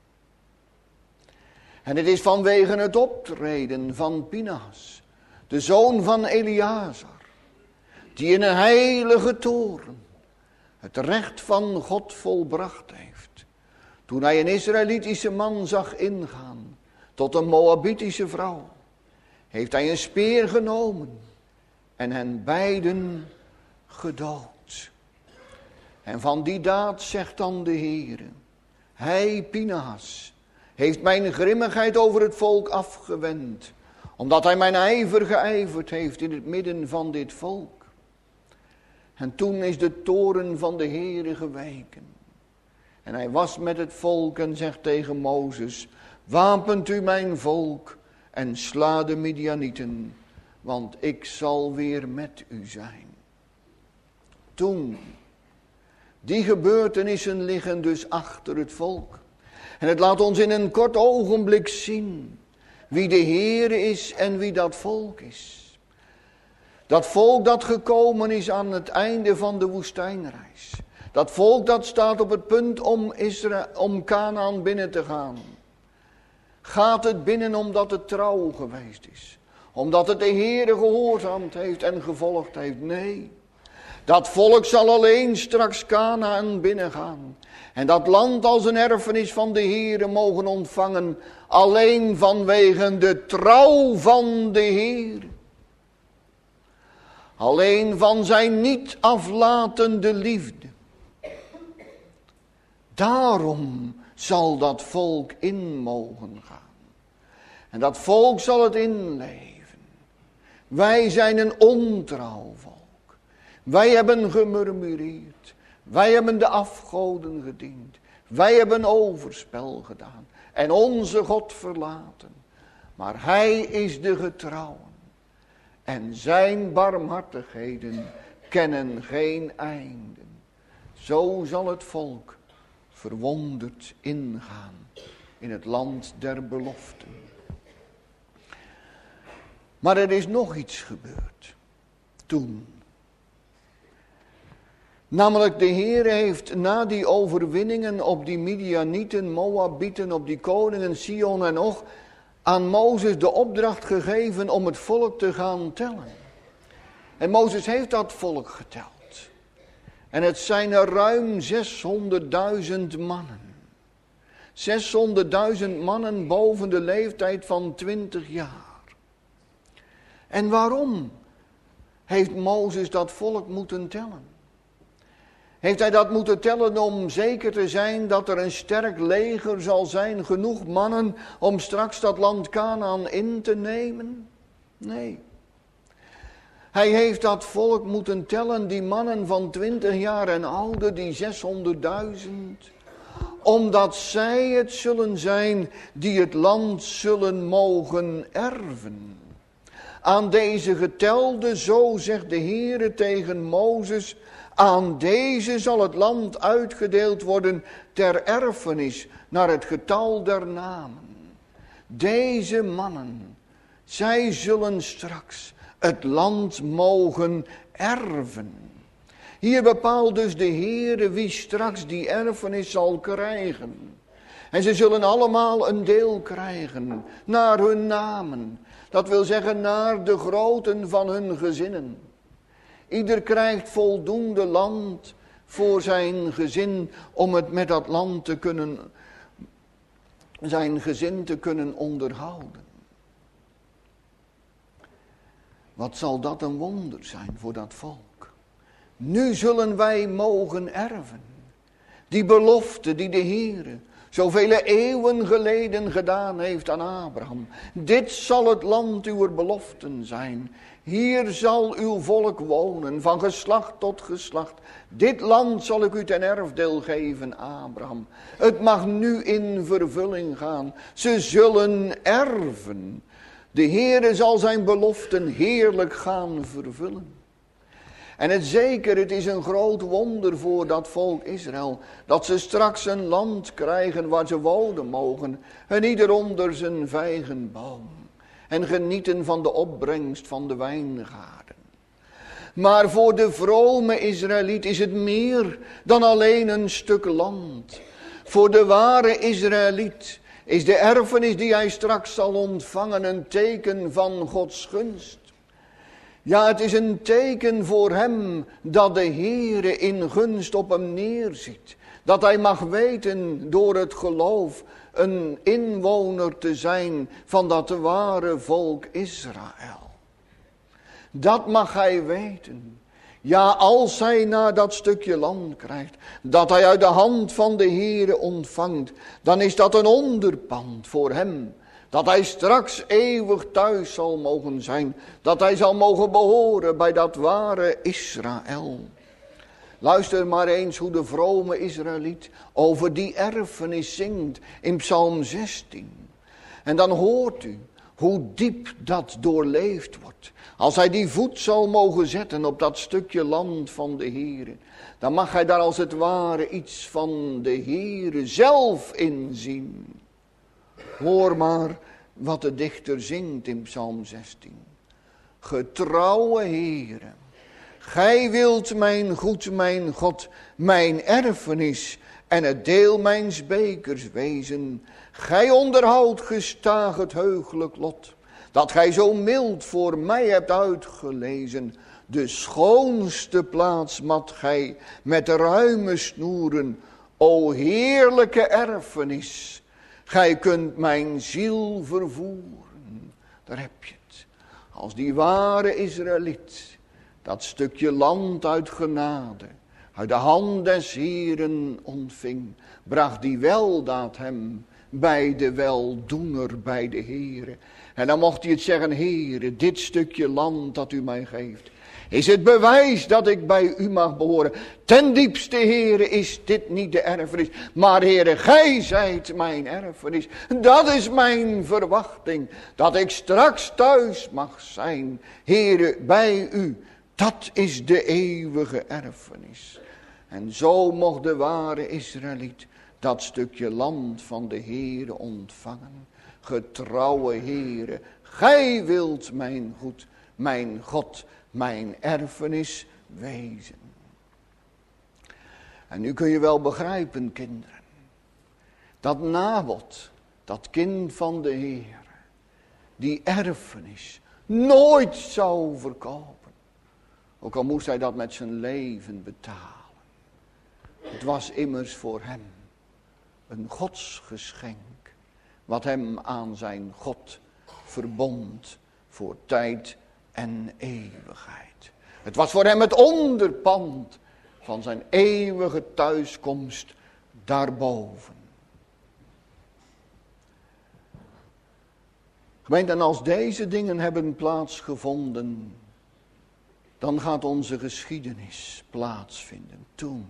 En het is vanwege het optreden van Pinhas, de zoon van Eleazar, die in een heilige toren het recht van God volbracht heeft. Toen hij een Israëlitische man zag ingaan tot een Moabitische vrouw, heeft hij een speer genomen en hen beiden gedood. En van die daad zegt dan de Heere, hij, Pinhas, heeft mijn grimmigheid over het volk afgewend, omdat hij mijn ijver geijverd heeft in het midden van dit volk. En toen is de toren van de Heere geweken. En hij was met het volk en zegt tegen Mozes, wapent u mijn volk en sla de Midianieten, want ik zal weer met u zijn. Toen, die gebeurtenissen liggen dus achter het volk. En het laat ons in een kort ogenblik zien wie de Heere is en wie dat volk is. Dat volk dat gekomen is aan het einde van de woestijnreis. Dat volk dat staat op het punt om, Israël, om Kanaan binnen te gaan. Gaat het binnen omdat het trouw geweest is? Omdat het de Heere gehoorzaamd heeft en gevolgd heeft? Nee. Dat volk zal alleen straks Kanaan binnengaan. En dat land als een erfenis van de Heere mogen ontvangen. Alleen vanwege de trouw van de Heere. Alleen van zijn niet aflatende liefde. Daarom zal dat volk in mogen gaan. En dat volk zal het inleven. Wij zijn een ontrouw volk. Wij hebben gemurmureerd. Wij hebben de afgoden gediend. Wij hebben overspel gedaan. En onze God verlaten. Maar hij is de getrouwen. En zijn barmhartigheden kennen geen einde. Zo zal het volk verwonderd ingaan in het land der beloften. Maar er is nog iets gebeurd toen. Namelijk de Heer heeft na die overwinningen op die Midianieten, Moabieten, op die koningen Sion en Og, aan Mozes de opdracht gegeven om het volk te gaan tellen. En Mozes heeft dat volk geteld. En het zijn er ruim zeshonderdduizend mannen. zeshonderdduizend mannen boven de leeftijd van twintig jaar. En waarom heeft Mozes dat volk moeten tellen? Heeft hij dat moeten tellen om zeker te zijn dat er een sterk leger zal zijn, genoeg mannen om straks dat land Kanaan in te nemen? Nee. Hij heeft dat volk moeten tellen, die mannen van twintig jaar en ouder, die zeshonderdduizend, omdat zij het zullen zijn die het land zullen mogen erven. Aan deze getelde, zo zegt de Heere tegen Mozes, aan deze zal het land uitgedeeld worden ter erfenis naar het getal der namen. Deze mannen, zij zullen straks het land mogen erven. Hier bepaalt dus de Heere wie straks die erfenis zal krijgen. En ze zullen allemaal een deel krijgen naar hun namen. Dat wil zeggen naar de grootten van hun gezinnen. Ieder krijgt voldoende land voor zijn gezin om het met dat land te kunnen, zijn gezin te kunnen onderhouden. Wat zal dat een wonder zijn voor dat volk. Nu zullen wij mogen erven. Die belofte die de Heere zoveel eeuwen geleden gedaan heeft aan Abraham. Dit zal het land uw beloften zijn. Hier zal uw volk wonen, van geslacht tot geslacht. Dit land zal ik u ten erfdeel geven, Abraham. Het mag nu in vervulling gaan. Ze zullen erven. De Heere zal zijn beloften heerlijk gaan vervullen. En het zeker, het is een groot wonder voor dat volk Israël, dat ze straks een land krijgen waar ze wonen mogen, en ieder onder zijn vijgenboom, en genieten van de opbrengst van de wijngaarden. Maar voor de vrome Israëliet is het meer dan alleen een stuk land. Voor de ware Israëliet is de erfenis die hij straks zal ontvangen een teken van Gods gunst. Ja, het is een teken voor hem dat de Heere in gunst op hem neerziet. Dat hij mag weten door het geloof een inwoner te zijn van dat ware volk Israël. Dat mag hij weten. Ja, als hij naar dat stukje land krijgt, dat hij uit de hand van de Heere ontvangt, dan is dat een onderpand voor hem. Dat hij straks eeuwig thuis zal mogen zijn. Dat hij zal mogen behoren bij dat ware Israël. Luister maar eens hoe de vrome Israëliet over die erfenis zingt in Psalm zestien. En dan hoort u hoe diep dat doorleefd wordt. Als hij die voet zal mogen zetten op dat stukje land van de Heere, dan mag hij daar als het ware iets van de Heere zelf in zien. Hoor maar wat de dichter zingt in Psalm zestien. Getrouwe Heere, gij wilt mijn goed, mijn God, mijn erfenis en het deel mijns bekers wezen. Gij onderhoudt gestaag het heugelijk lot, dat gij zo mild voor mij hebt uitgelezen. De schoonste plaats mat gij met ruime snoeren, o heerlijke erfenis. Gij kunt mijn ziel vervoeren. Daar heb je het. Als die ware Israëliet dat stukje land uit genade uit de hand des Heeren ontving, bracht die weldaad hem bij de weldoener, bij de Heere. En dan mocht hij het zeggen: Heere, dit stukje land dat u mij geeft, is het bewijs dat ik bij u mag behoren. Ten diepste, Heere, is dit niet de erfenis, maar Heere, gij zijt mijn erfenis. Dat is mijn verwachting, dat ik straks thuis mag zijn, Heere, bij u. Dat is de eeuwige erfenis. En zo mocht de ware Israëliet dat stukje land van de Heere ontvangen. Getrouwe Heere, gij wilt mijn goed, mijn God, mijn erfenis wezen. En nu kun je wel begrijpen, kinderen, dat Nabot, dat kind van de Heere, die erfenis nooit zou verkopen. Ook al moest hij dat met zijn leven betalen. Het was immers voor hem een godsgeschenk, wat hem aan zijn God verbond voor tijd en eeuwigheid. Het was voor hem het onderpand van zijn eeuwige thuiskomst daarboven. Gemeente, en als deze dingen hebben plaatsgevonden, dan gaat onze geschiedenis plaatsvinden toen.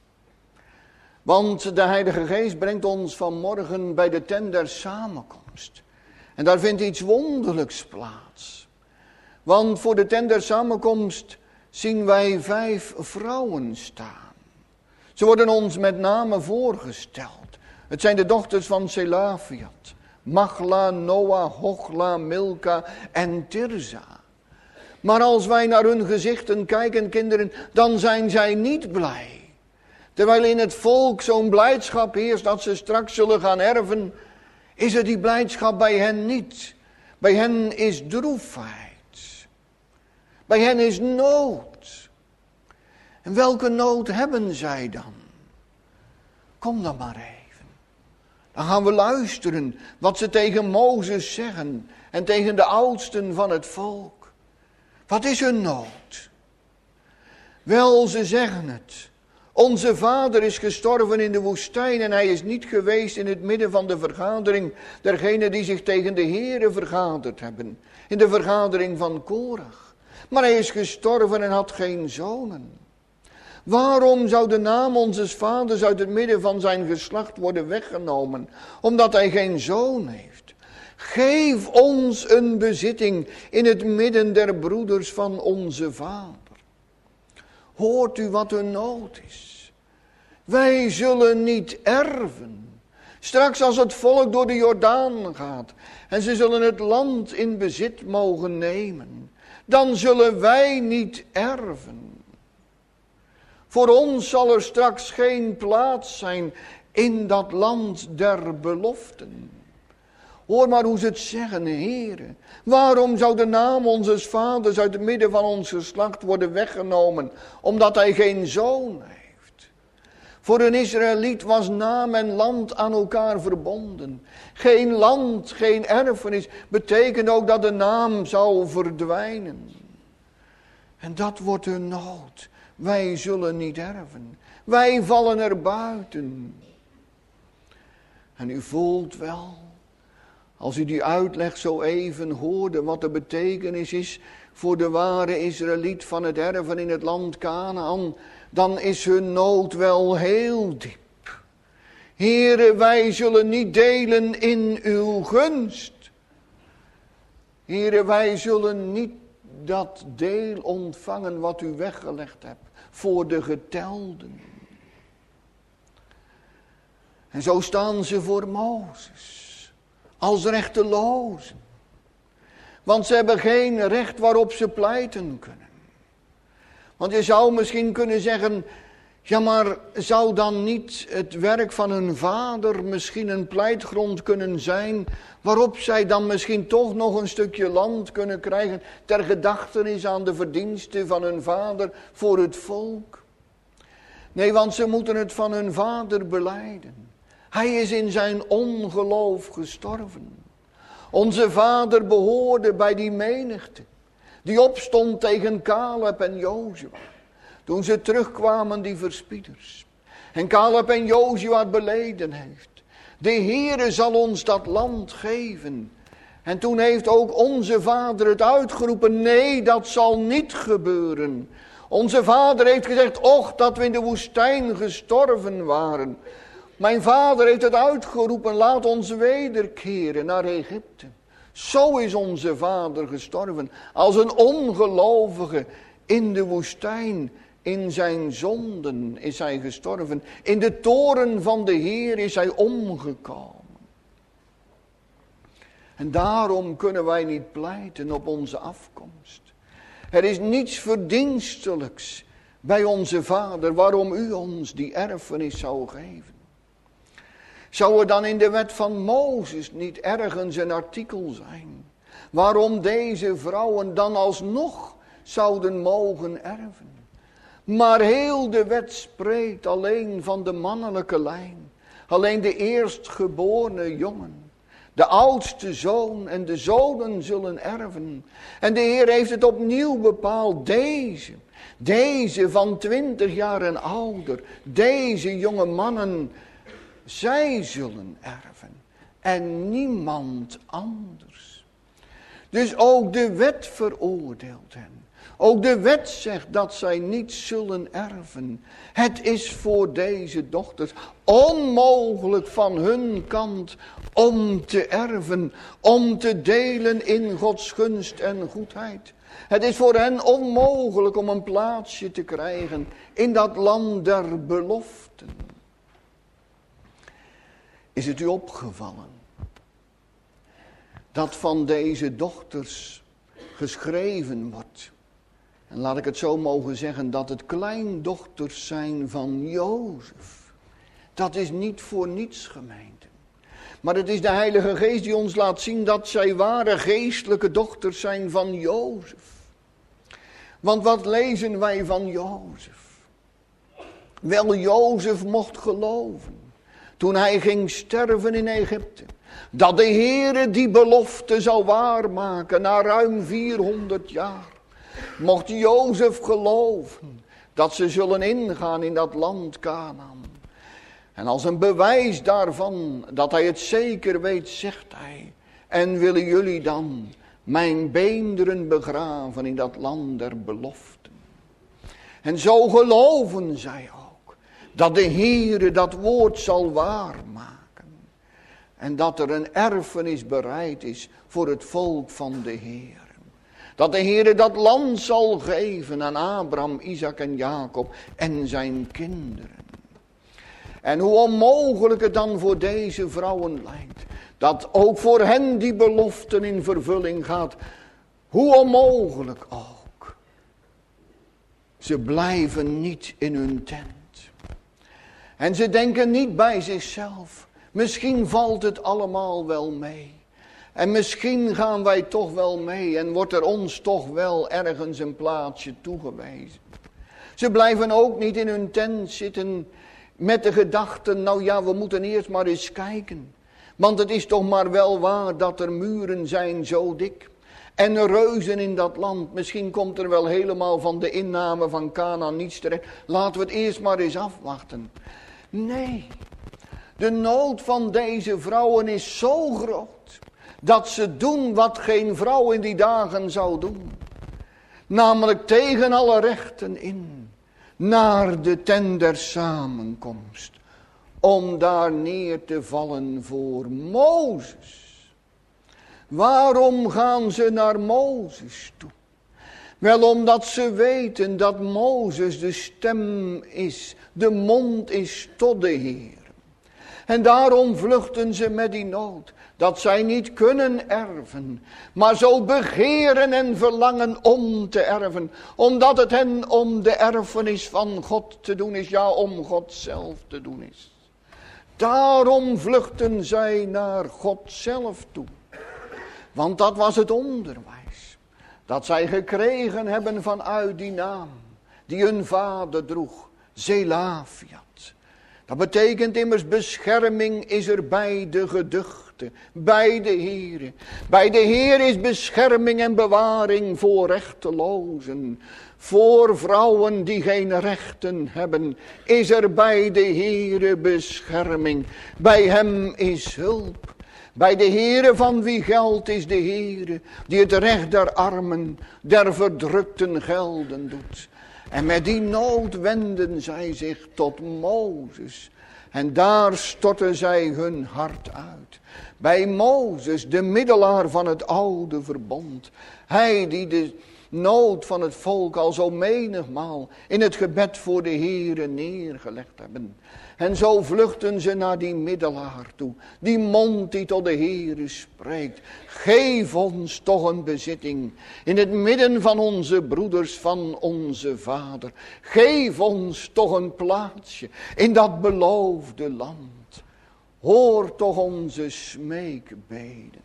Want de Heilige Geest brengt ons vanmorgen bij de tent der samenkomst. En daar vindt iets wonderlijks plaats. Want voor de tent der samenkomst zien wij vijf vrouwen staan. Ze worden ons met name voorgesteld. Het zijn de dochters van Selafiat, Machla, Noah, Hogla, Milka en Tirza. Maar als wij naar hun gezichten kijken, kinderen, dan zijn zij niet blij. Terwijl in het volk zo'n blijdschap heerst dat ze straks zullen gaan erven, is er die blijdschap bij hen niet. Bij hen is droefheid. Bij hen is nood. En welke nood hebben zij dan? Kom dan maar even. Dan gaan we luisteren wat ze tegen Mozes zeggen en tegen de oudsten van het volk. Wat is hun nood? Wel, ze zeggen het. Onze vader is gestorven in de woestijn en hij is niet geweest in het midden van de vergadering dergenen die zich tegen de Heere vergaderd hebben. In de vergadering van Korach. Maar hij is gestorven en had geen zonen. Waarom zou de naam onzes vaders uit het midden van zijn geslacht worden weggenomen? Omdat hij geen zoon heeft. Geef ons een bezitting in het midden der broeders van onze vader. Hoort u wat hun nood is? Wij zullen niet erven. Straks als het volk door de Jordaan gaat en ze zullen het land in bezit mogen nemen, dan zullen wij niet erven. Voor ons zal er straks geen plaats zijn in dat land der beloften. Hoor maar hoe ze het zeggen, Heere. Waarom zou de naam onzes vaders uit het midden van ons geslacht worden weggenomen, omdat hij geen zoon heeft? Voor een Israëliet was naam en land aan elkaar verbonden. Geen land, geen erfenis, betekent ook dat de naam zou verdwijnen. En dat wordt hun nood. Wij zullen niet erven. Wij vallen er buiten. En u voelt wel, Als u die uitleg zo even hoorde wat de betekenis is voor de ware Israëliet van het erven in het land Kanaan, dan is hun nood wel heel diep. Heere, wij zullen niet delen in uw gunst. Heere, wij zullen niet dat deel ontvangen wat u weggelegd hebt voor de getelden. En zo staan ze voor Mozes, als rechtelozen. Want ze hebben geen recht waarop ze pleiten kunnen. Want je zou misschien kunnen zeggen, ja maar zou dan niet het werk van hun vader misschien een pleitgrond kunnen zijn, waarop zij dan misschien toch nog een stukje land kunnen krijgen, ter gedachtenis aan de verdiensten van hun vader voor het volk? Nee, want ze moeten het van hun vader belijden. Hij is in zijn ongeloof gestorven. Onze vader behoorde bij die menigte die opstond tegen Caleb en Jozua. Toen ze terugkwamen, die verspieders. En Caleb en Jozua het beleden heeft. De Heere zal ons dat land geven. En toen heeft ook onze vader het uitgeroepen. Nee, dat zal niet gebeuren. Onze vader heeft gezegd, och, dat we in de woestijn gestorven waren. Mijn vader heeft het uitgeroepen, laat ons wederkeren naar Egypte. Zo is onze vader gestorven, als een ongelovige in de woestijn. In zijn zonden is hij gestorven. In de toren van de Heer is hij omgekomen. En daarom kunnen wij niet pleiten op onze afkomst. Er is niets verdienstelijks bij onze vader waarom u ons die erfenis zou geven. Zou er dan in de wet van Mozes niet ergens een artikel zijn waarom deze vrouwen dan alsnog zouden mogen erven? Maar heel de wet spreekt alleen van de mannelijke lijn. Alleen de eerstgeborene jongen. De oudste zoon en de zonen zullen erven. En de Heer heeft het opnieuw bepaald. Deze, deze van twintig jaar en ouder. Deze jonge mannen, zij zullen erven. En niemand anders. Dus ook de wet veroordeelt hen. Ook de wet zegt dat zij niet zullen erven. Het is voor deze dochters onmogelijk van hun kant om te erven. Om te delen in Gods gunst en goedheid. Het is voor hen onmogelijk om een plaatsje te krijgen in dat land der beloften. Is het u opgevallen dat van deze dochters geschreven wordt? En laat ik het zo mogen zeggen, dat het kleindochters zijn van Jozef. Dat is niet voor niets, gemeente. Maar het is de Heilige Geest die ons laat zien dat zij ware geestelijke dochters zijn van Jozef. Want wat lezen wij van Jozef? Wel, Jozef mocht geloven, toen hij ging sterven in Egypte, dat de Heere die belofte zou waarmaken na ruim vierhonderd jaar. Mocht Jozef geloven dat ze zullen ingaan in dat land Kanaan. En als een bewijs daarvan dat hij het zeker weet, zegt hij: en willen jullie dan mijn beenderen begraven in dat land der beloften. En zo geloven zij ook dat de Heere dat woord zal waarmaken. En dat er een erfenis bereid is voor het volk van de Heer. Dat de Heere dat land zal geven aan Abraham, Isaac en Jacob en zijn kinderen. En hoe onmogelijk het dan voor deze vrouwen lijkt, dat ook voor hen die beloften in vervulling gaat. Hoe onmogelijk ook. Ze blijven niet in hun tent. En ze denken niet bij zichzelf. Misschien valt het allemaal wel mee. En misschien gaan wij toch wel mee en wordt er ons toch wel ergens een plaatsje toegewezen. Ze blijven ook niet in hun tent zitten met de gedachten, nou ja, we moeten eerst maar eens kijken. Want het is toch maar wel waar dat er muren zijn zo dik. En reuzen in dat land. Misschien komt er wel helemaal van de inname van Kanaan niets terecht. Laten we het eerst maar eens afwachten. Nee, de nood van deze vrouwen is zo groot dat ze doen wat geen vrouw in die dagen zou doen. Namelijk tegen alle rechten in, naar de tent der samenkomst. Om daar neer te vallen voor Mozes. Waarom gaan ze naar Mozes toe? Wel omdat ze weten dat Mozes de stem is, de mond is tot de Heer. En daarom vluchten ze met die nood, dat zij niet kunnen erven, maar zo begeren en verlangen om te erven, omdat het hen om de erfenis van God te doen is, ja, om God zelf te doen is. Daarom vluchten zij naar God zelf toe. Want dat was het onderwijs dat zij gekregen hebben vanuit die naam die hun vader droeg, Zelafiat. Dat betekent immers bescherming is er bij de geduchte, bij de Heere. Bij de Heer is bescherming en bewaring voor rechtelozen. Voor vrouwen die geen rechten hebben, is er bij de Heere bescherming. Bij hem is hulp. Bij de Heere van wie geld is de Heere, die het recht der armen, der verdrukten gelden doet. En met die nood wenden zij zich tot Mozes. En daar storten zij hun hart uit. Bij Mozes, de middelaar van het oude verbond. Hij die de nood van het volk al zo menigmaal in het gebed voor de Heere neergelegd hebben. En zo vluchten ze naar die middelaar toe. Die mond die tot de Heere spreekt. Geef ons toch een bezitting. In het midden van onze broeders, van onze vader. Geef ons toch een plaatsje in dat beloofde land. Hoor toch onze smeekbeden.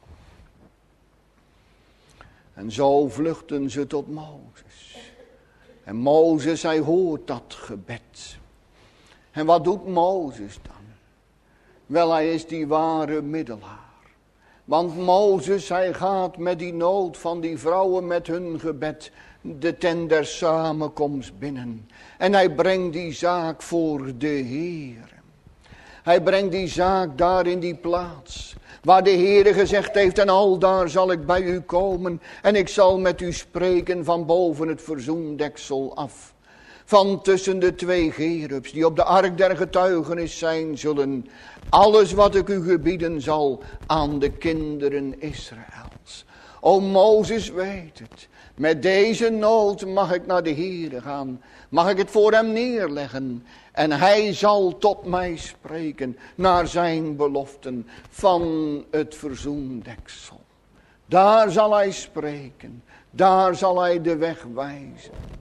En zo vluchten ze tot Mozes. En Mozes, hij hoort dat gebed. En wat doet Mozes dan? Wel, hij is die ware middelaar. Want Mozes, hij gaat met die nood van die vrouwen met hun gebed de tent der samenkomst binnen. En hij brengt die zaak voor de Heer. Hij brengt die zaak daar in die plaats. Waar de Heere gezegd heeft, en al daar zal ik bij u komen. En ik zal met u spreken van boven het verzoendeksel af. Van tussen de twee gerubs die op de ark der getuigenis zijn zullen. Alles wat ik u gebieden zal aan de kinderen Israëls. O Mozes weet het. Met deze nood mag ik naar de Heere gaan. Mag ik het voor hem neerleggen. En hij zal tot mij spreken naar zijn beloften van het verzoendeksel. Daar zal hij spreken. Daar zal hij de weg wijzen.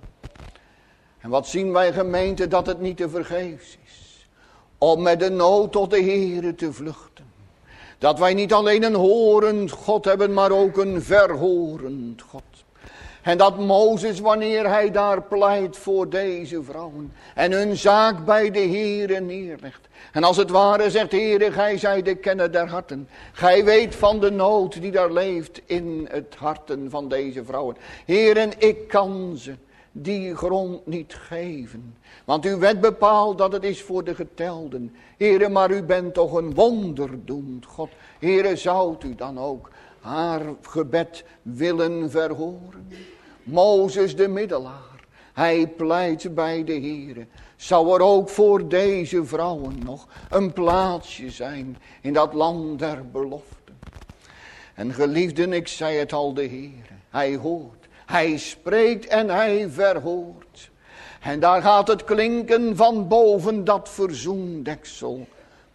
En wat zien wij gemeente, dat het niet te vergeefs is. Om met de nood tot de Heere te vluchten. Dat wij niet alleen een horend God hebben, maar ook een verhorend God. En dat Mozes, wanneer hij daar pleit voor deze vrouwen. En hun zaak bij de Heere neerlegt. En als het ware zegt, Heere, gij zijt de kenner der harten. Gij weet van de nood die daar leeft in het harten van deze vrouwen. Heere, ik kan ze die grond niet geven. Want uw wet bepaalt dat het is voor de getelden. Heere, maar u bent toch een wonderdoend God. Heere, zoudt u dan ook haar gebed willen verhoren? Mozes de middelaar, hij pleit bij de Heere. Zou er ook voor deze vrouwen nog een plaatsje zijn in dat land der beloften? En geliefden, ik zei het al, de Heere, hij hoort. Hij spreekt en hij verhoort. En daar gaat het klinken van boven dat verzoendeksel.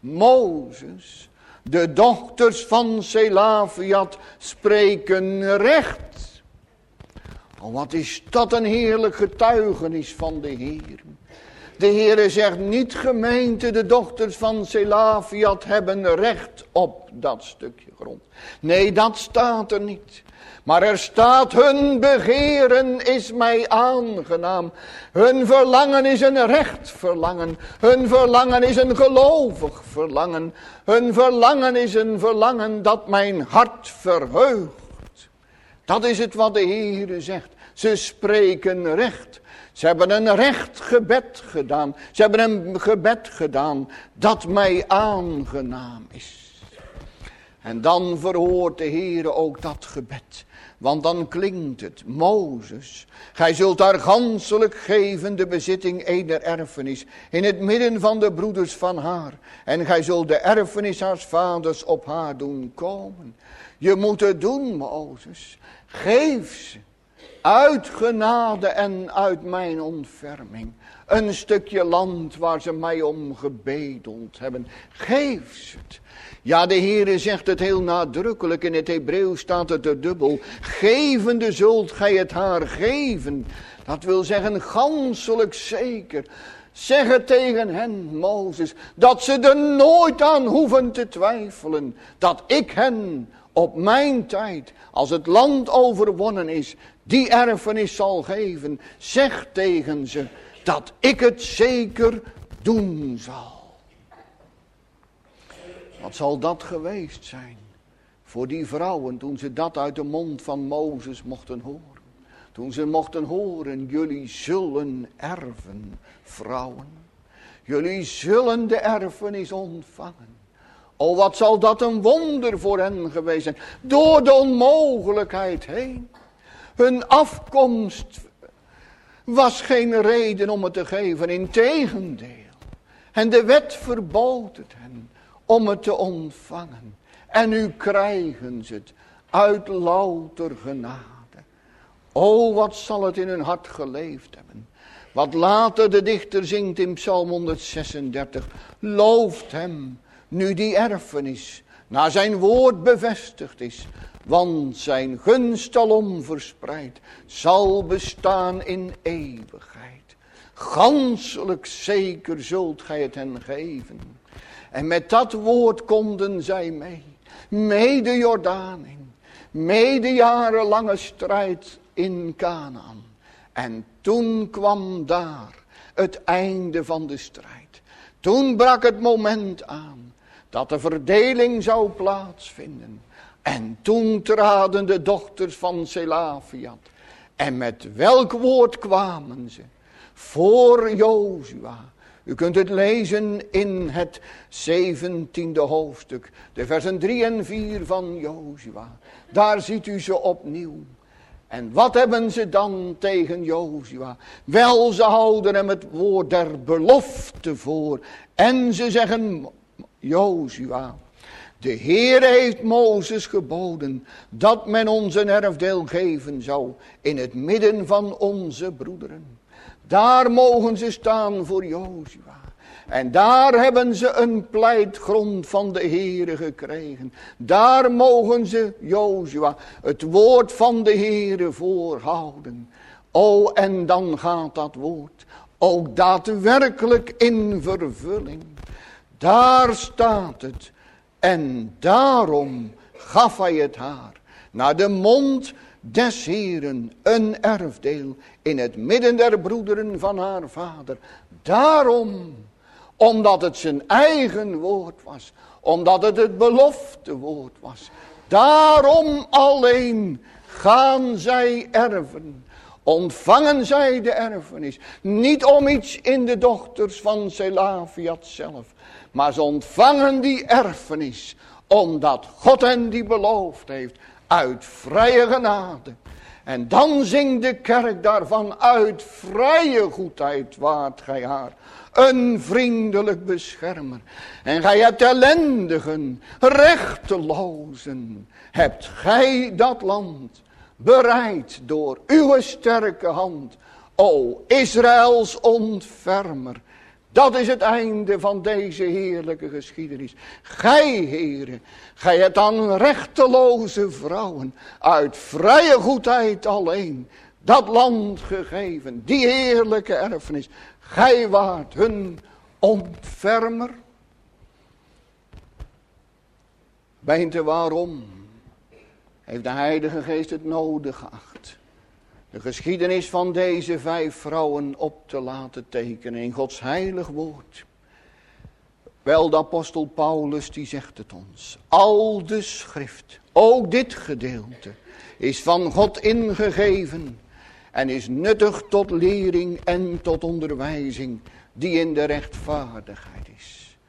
Mozes, de dochters van Zelafiat spreken recht. Oh, wat is dat een heerlijk getuigenis van de Heer. De Heer zegt niet, gemeente, de dochters van Zelafiat hebben recht op dat stukje grond. Nee, dat staat er niet. Maar er staat, hun begeren is mij aangenaam. Hun verlangen is een recht verlangen. Hun verlangen is een gelovig verlangen. Hun verlangen is een verlangen dat mijn hart verheugt. Dat is het wat de Heer zegt. Ze spreken recht. Ze hebben een recht gebed gedaan. Ze hebben een gebed gedaan dat mij aangenaam is. En dan verhoort de Heere ook dat gebed. Want dan klinkt het, Mozes, gij zult haar ganselijk geven de bezitting eder erfenis in het midden van de broeders van haar. En gij zult de erfenis haars vaders op haar doen komen. Je moet het doen, Mozes. Geef ze uit genade en uit mijn ontferming. Een stukje land waar ze mij om gebedeld hebben. Geef ze het. Ja, de Heere zegt het heel nadrukkelijk. In het Hebreeuws staat het er dubbel. Gevende zult gij het haar geven. Dat wil zeggen ganselijk zeker. Zeg het tegen hen, Mozes, dat ze er nooit aan hoeven te twijfelen. Dat ik hen op mijn tijd, als het land overwonnen is, die erfenis zal geven. Zeg tegen ze dat ik het zeker doen zal. Wat zal dat geweest zijn voor die vrouwen toen ze dat uit de mond van Mozes mochten horen. Toen ze mochten horen, jullie zullen erven, vrouwen. Jullie zullen de erfenis ontvangen. Oh, wat zal dat een wonder voor hen geweest zijn. Door de onmogelijkheid heen. Hun afkomst was geen reden om het te geven, integendeel. En de wet verbood het hen om het te ontvangen. En nu krijgen ze het uit louter genade. O, wat zal het in hun hart geleefd hebben. Wat later de dichter zingt in Psalm honderdzesendertig. Looft hem, nu die erfenis naar zijn woord bevestigd is. Want zijn gunst alom verspreid zal bestaan in eeuwigheid. Ganselijk zeker zult gij het hen geven. En met dat woord konden zij mee. Mee de Jordaan in. Mee de jarenlange strijd in Kanaan. En toen kwam daar het einde van de strijd. Toen brak het moment aan dat de verdeling zou plaatsvinden. En toen traden de dochters van Selafiat. En met welk woord kwamen ze? Voor Jozua. U kunt het lezen in het zeventiende hoofdstuk. De versen drie en vier van Jozua. Daar ziet u ze opnieuw. En wat hebben ze dan tegen Jozua? Wel, ze houden hem het woord der belofte voor. En ze zeggen, Jozua, de Heer heeft Mozes geboden dat men ons een erfdeel geven zou in het midden van onze broederen. Daar mogen ze staan voor Jozua. En daar hebben ze een pleitgrond van de Heere gekregen. Daar mogen ze Jozua het woord van de Heere voorhouden. O, en dan gaat dat woord ook daadwerkelijk in vervulling. Daar staat het. En daarom gaf hij het haar naar de mond des Heeren een erfdeel in het midden der broederen van haar vader. Daarom, omdat het zijn eigen woord was, omdat het het beloftewoord was. Daarom alleen gaan zij erven. Ontvangen zij de erfenis. Niet om iets in de dochters van Selafiat zelf. Maar ze ontvangen die erfenis. Omdat God hen die beloofd heeft. Uit vrije genade. En dan zingt de kerk daarvan. Uit vrije goedheid waart gij haar. Een vriendelijk beschermer. En gij hebt ellendigen, rechtelozen. Hebt gij dat land bereid door uw sterke hand. O Israëls ontfermer. Dat is het einde van deze heerlijke geschiedenis. Gij, Heere, gij hebt aan rechteloze vrouwen uit vrije goedheid alleen dat land gegeven. Die heerlijke erfenis. Gij waart hun ontfermer. Beinte, waarom heeft de Heilige Geest het nodig geacht de geschiedenis van deze vijf vrouwen op te laten tekenen in Gods heilig woord? Wel, de apostel Paulus die zegt het ons. Al de schrift, ook dit gedeelte, is van God ingegeven en is nuttig tot lering en tot onderwijzing die in de rechtvaardigheid is.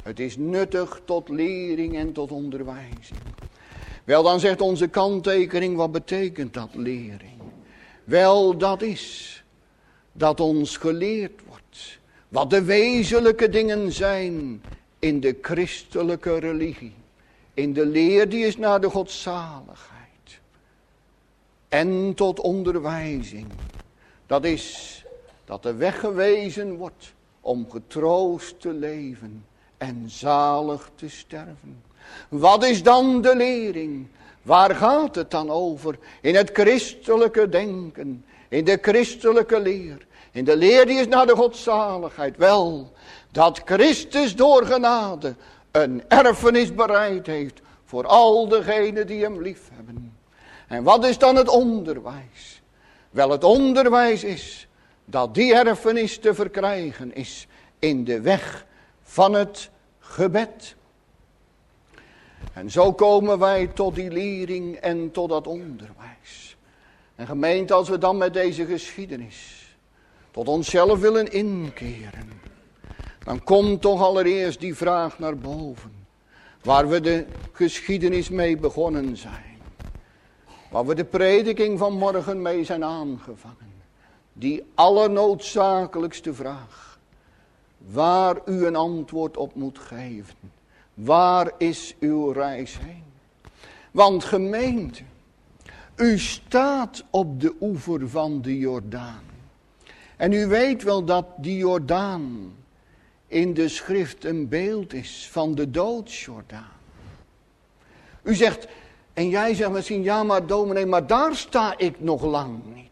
Het is nuttig tot lering en tot onderwijzing. Wel, dan zegt onze kanttekening, wat betekent dat lering? Wel, dat is dat ons geleerd wordt wat de wezenlijke dingen zijn in de christelijke religie. In de leer die is naar de godzaligheid. En tot onderwijzing. Dat is dat de weg gewezen wordt om getroost te leven en zalig te sterven. Wat is dan de lering? Waar gaat het dan over? In het christelijke denken, in de christelijke leer, in de leer die is naar de godzaligheid. Wel, dat Christus door genade een erfenis bereid heeft voor al degenen die hem lief hebben. En wat is dan het onderwijs? Wel, het onderwijs is dat die erfenis te verkrijgen is in de weg van het gebed. En zo komen wij tot die lering en tot dat onderwijs. En gemeente, als we dan met deze geschiedenis tot onszelf willen inkeren, dan komt toch allereerst die vraag naar boven, waar we de geschiedenis mee begonnen zijn. Waar we de prediking van morgen mee zijn aangevangen. Die allernoodzakelijkste vraag, waar u een antwoord op moet geven. Waar is uw reis heen? Want gemeente, u staat op de oever van de Jordaan. En u weet wel dat die Jordaan in de schrift een beeld is van de doodsjordaan. U zegt, en jij zegt misschien, ja maar dominee, maar daar sta ik nog lang niet.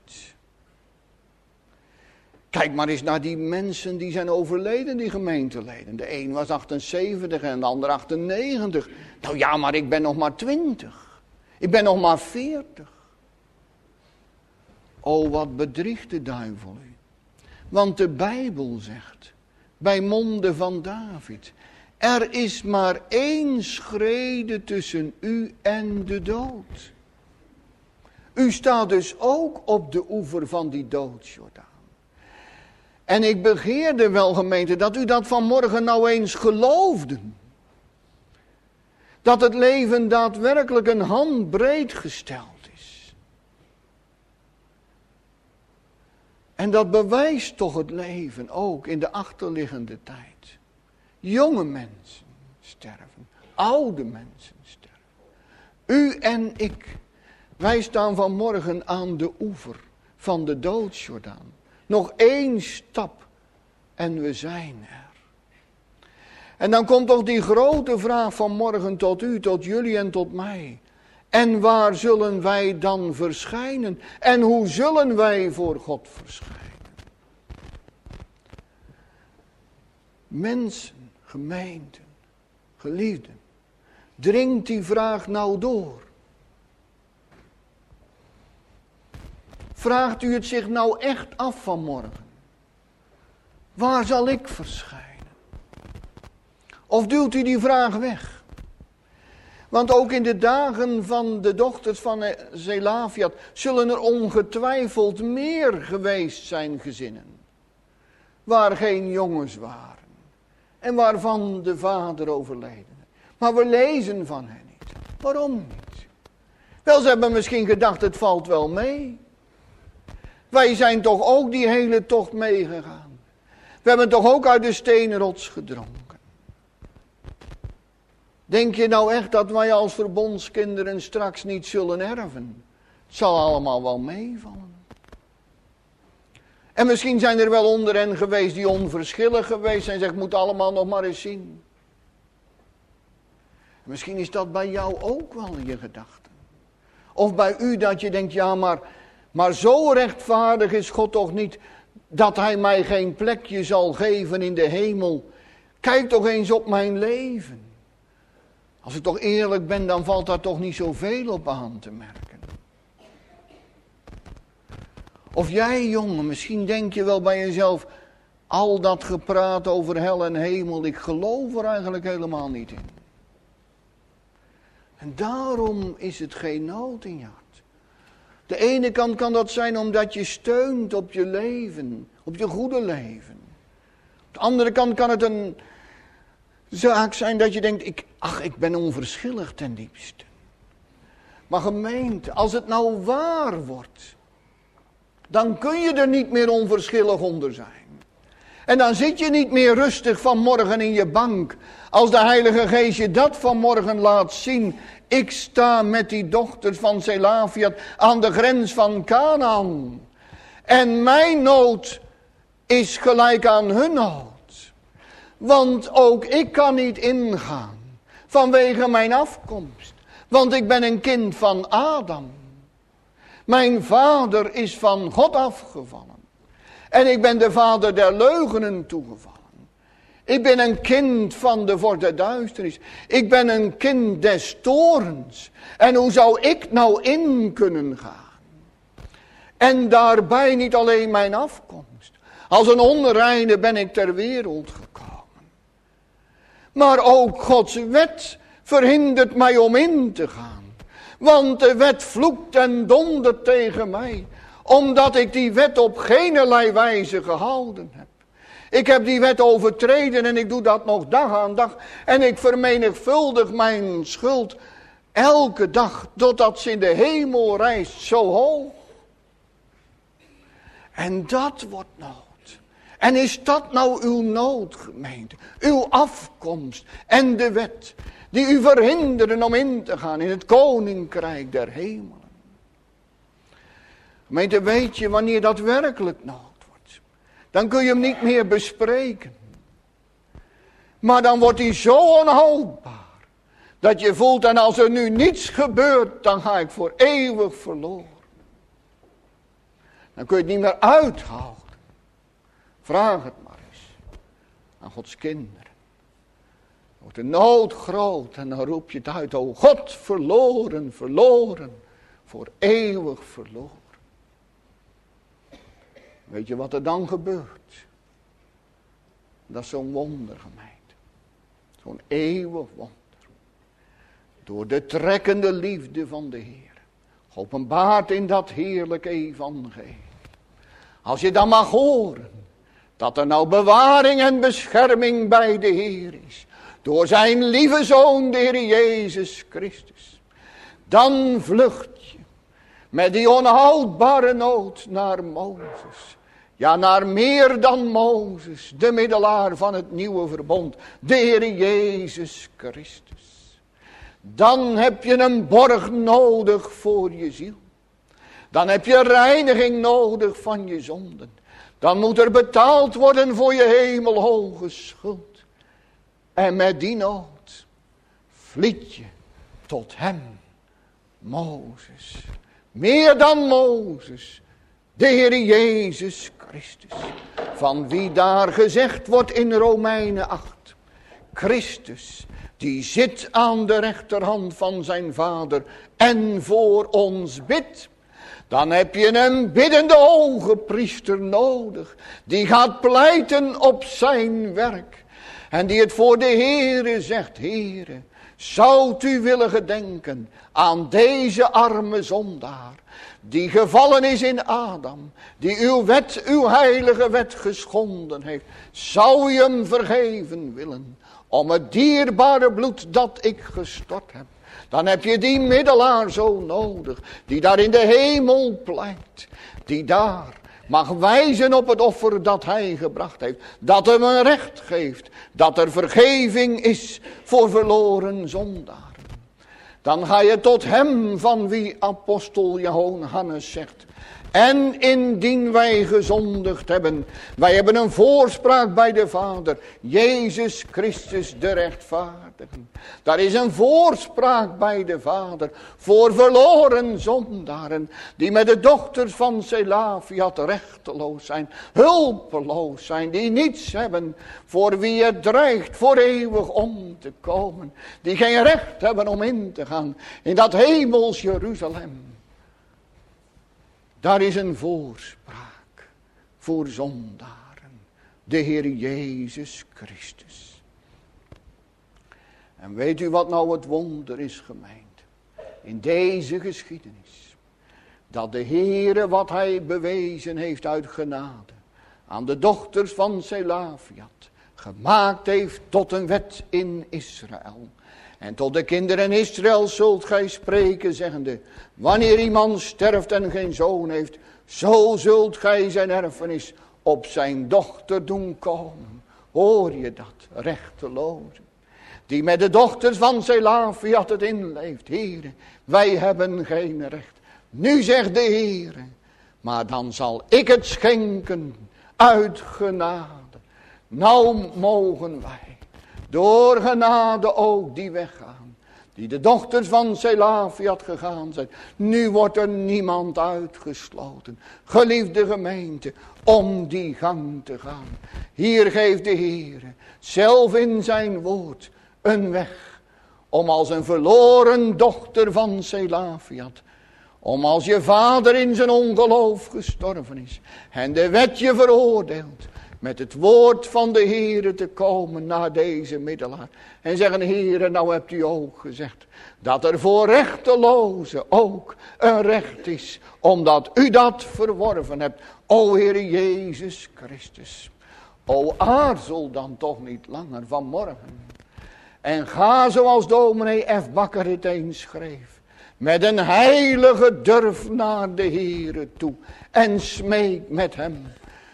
Kijk maar eens naar die mensen die zijn overleden, die gemeenteleden. De een was achtenzeventig en de ander achtennegentig. Nou ja, maar ik ben nog maar twintig. Ik ben nog maar veertig. O, wat bedriegt de duivel u. Want de Bijbel zegt, bij monde van David, er is maar één schrede tussen u en de dood. U staat dus ook op de oever van die doodsjordaan. En ik begeerde wel, gemeente, dat u dat vanmorgen nou eens geloofde. Dat het leven daadwerkelijk een handbreed gesteld is. En dat bewijst toch het leven ook in de achterliggende tijd. Jonge mensen sterven, oude mensen sterven. U en ik, wij staan vanmorgen aan de oever van de doodsjordaan. Nog één stap en we zijn er. En dan komt toch die grote vraag van morgen tot u, tot jullie en tot mij. En waar zullen wij dan verschijnen? En hoe zullen wij voor God verschijnen? Mensen, gemeenten, geliefden, dringt die vraag nou door. Vraagt u het zich nou echt af vanmorgen? Waar zal ik verschijnen? Of duwt u die vraag weg? Want ook in de dagen van de dochters van Zelafiat zullen er ongetwijfeld meer geweest zijn gezinnen. Waar geen jongens waren. En waarvan de vader overleden. Maar we lezen van hen niet. Waarom niet? Wel, ze hebben misschien gedacht, het valt wel mee. Wij zijn toch ook die hele tocht meegegaan. We hebben toch ook uit de steenrots gedronken. Denk je nou echt dat wij als verbondskinderen straks niet zullen erven? Het zal allemaal wel meevallen. En misschien zijn er wel onder hen geweest die onverschillig geweest zijn. Zeg, ik moet allemaal nog maar eens zien. Misschien is dat bij jou ook wel in je gedachten. Of bij u dat je denkt, ja maar, maar zo rechtvaardig is God toch niet dat hij mij geen plekje zal geven in de hemel. Kijk toch eens op mijn leven. Als ik toch eerlijk ben, dan valt daar toch niet zoveel op aan te merken. Of jij, jongen, misschien denk je wel bij jezelf, al dat gepraat over hel en hemel, ik geloof er eigenlijk helemaal niet in. En daarom is het geen nood in je hart. De ene kant kan dat zijn omdat je steunt op je leven, op je goede leven. Op de andere kant kan het een zaak zijn dat je denkt, ik, ach, ik ben onverschillig ten diepste. Maar gemeente, als het nou waar wordt, dan kun je er niet meer onverschillig onder zijn. En dan zit je niet meer rustig vanmorgen in je bank, als de Heilige Geest je dat vanmorgen laat zien. Ik sta met die dochters van Selafiat aan de grens van Kanaan. En mijn nood is gelijk aan hun nood. Want ook ik kan niet ingaan vanwege mijn afkomst. Want ik ben een kind van Adam. Mijn vader is van God afgevallen. En ik ben de vader der leugenen toegevallen. Ik ben een kind van de voor de duisternis. Ik ben een kind des toorns. En hoe zou ik nou in kunnen gaan? En daarbij niet alleen mijn afkomst. Als een onreine ben ik ter wereld gekomen. Maar ook Gods wet verhindert mij om in te gaan. Want de wet vloekt en dondert tegen mij. Omdat ik die wet op geenerlei wijze gehouden heb. Ik heb die wet overtreden en ik doe dat nog dag aan dag. En ik vermenigvuldig mijn schuld elke dag. Totdat ze in de hemel rijst zo hoog. En dat wordt nood. En is dat nou uw nood, gemeente? Uw afkomst en de wet. Die u verhinderen om in te gaan in het koninkrijk der hemelen. Gemeente, weet je wanneer dat werkelijk nood wordt? Dan kun je hem niet meer bespreken. Maar dan wordt hij zo onhoudbaar. Dat je voelt, en als er nu niets gebeurt, dan ga ik voor eeuwig verloren. Dan kun je het niet meer uithouden. Vraag het maar eens aan Gods kinderen. Dan wordt de nood groot en dan roep je het uit. O God, verloren, verloren, voor eeuwig verloren. Weet je wat er dan gebeurt? Dat is zo'n wonder, gemeente. Zo'n eeuwig wonder. Door de trekkende liefde van de Heer. Geopenbaard in dat heerlijke evangelie. Als je dan mag horen. Dat er nou bewaring en bescherming bij de Heer is. Door zijn lieve Zoon, de Heer Jezus Christus. Dan vlucht je. Met die onhoudbare nood naar Mozes. Ja, naar meer dan Mozes, de middelaar van het nieuwe verbond, de Heer Jezus Christus. Dan heb je een borg nodig voor je ziel. Dan heb je reiniging nodig van je zonden. Dan moet er betaald worden voor je hemelhoge schuld. En met die nood vliet je tot hem, Mozes. Meer dan Mozes, de Heer Jezus Christus. Van wie daar gezegd wordt in Romeinen acht. Christus, die zit aan de rechterhand van zijn Vader en voor ons bidt. Dan heb je een biddende hogepriester nodig. Die gaat pleiten op zijn werk. En die het voor de Heere zegt. Heere, zoudt u willen gedenken aan deze arme zondaar. Die gevallen is in Adam. Die uw wet, uw heilige wet geschonden heeft. Zou je hem vergeven willen. Om het dierbare bloed dat ik gestort heb. Dan heb je die middelaar zo nodig. Die daar in de hemel pleit. Die daar mag wijzen op het offer dat hij gebracht heeft. Dat hem een recht geeft. Dat er vergeving is voor verloren zondaren. Dan ga je tot hem van wie apostel Johannes zegt. En indien wij gezondigd hebben. Wij hebben een voorspraak bij de Vader. Jezus Christus de rechtvaardige. Daar is een voorspraak bij de Vader. Voor verloren zondaren. Die met de dochters van Selafiat rechteloos zijn. Hulpeloos zijn. Die niets hebben. Voor wie het dreigt voor eeuwig om te komen. Die geen recht hebben om in te gaan. In dat hemels Jeruzalem. Daar is een voorspraak voor zondaren, de Heer Jezus Christus. En weet u wat nou het wonder is, gemeente? In deze geschiedenis, dat de Heere wat hij bewezen heeft uit genade, aan de dochters van Selafiat, gemaakt heeft tot een wet in Israël. En tot de kinderen Israël zult gij spreken, zeggende, wanneer iemand sterft en geen zoon heeft, zo zult gij zijn erfenis op zijn dochter doen komen. Hoor je dat, rechteloze? Die met de dochters van Zelafiat het inleeft. Heere, wij hebben geen recht. Nu zegt de Heere, maar dan zal ik het schenken uit genade. Nou mogen wij door genade ook die weggaan. Die de dochters van Zelafiat gegaan zijn. Nu wordt er niemand uitgesloten. Geliefde gemeente, om die gang te gaan. Hier geeft de Heere zelf in zijn woord een weg. Om als een verloren dochter van Zelafiat. Om als je vader in zijn ongeloof gestorven is. En de wet je veroordeelt. Met het woord van de Heere te komen naar deze middelaar. En zeggen, Heere, nou hebt u ook gezegd. Dat er voor rechtelozen ook een recht is. Omdat u dat verworven hebt. O Heere Jezus Christus. O aarzel dan toch niet langer vanmorgen. En ga zoals dominee F. Bakker het eens schreef. Met een heilige durf naar de Heere toe. En smeek met hem.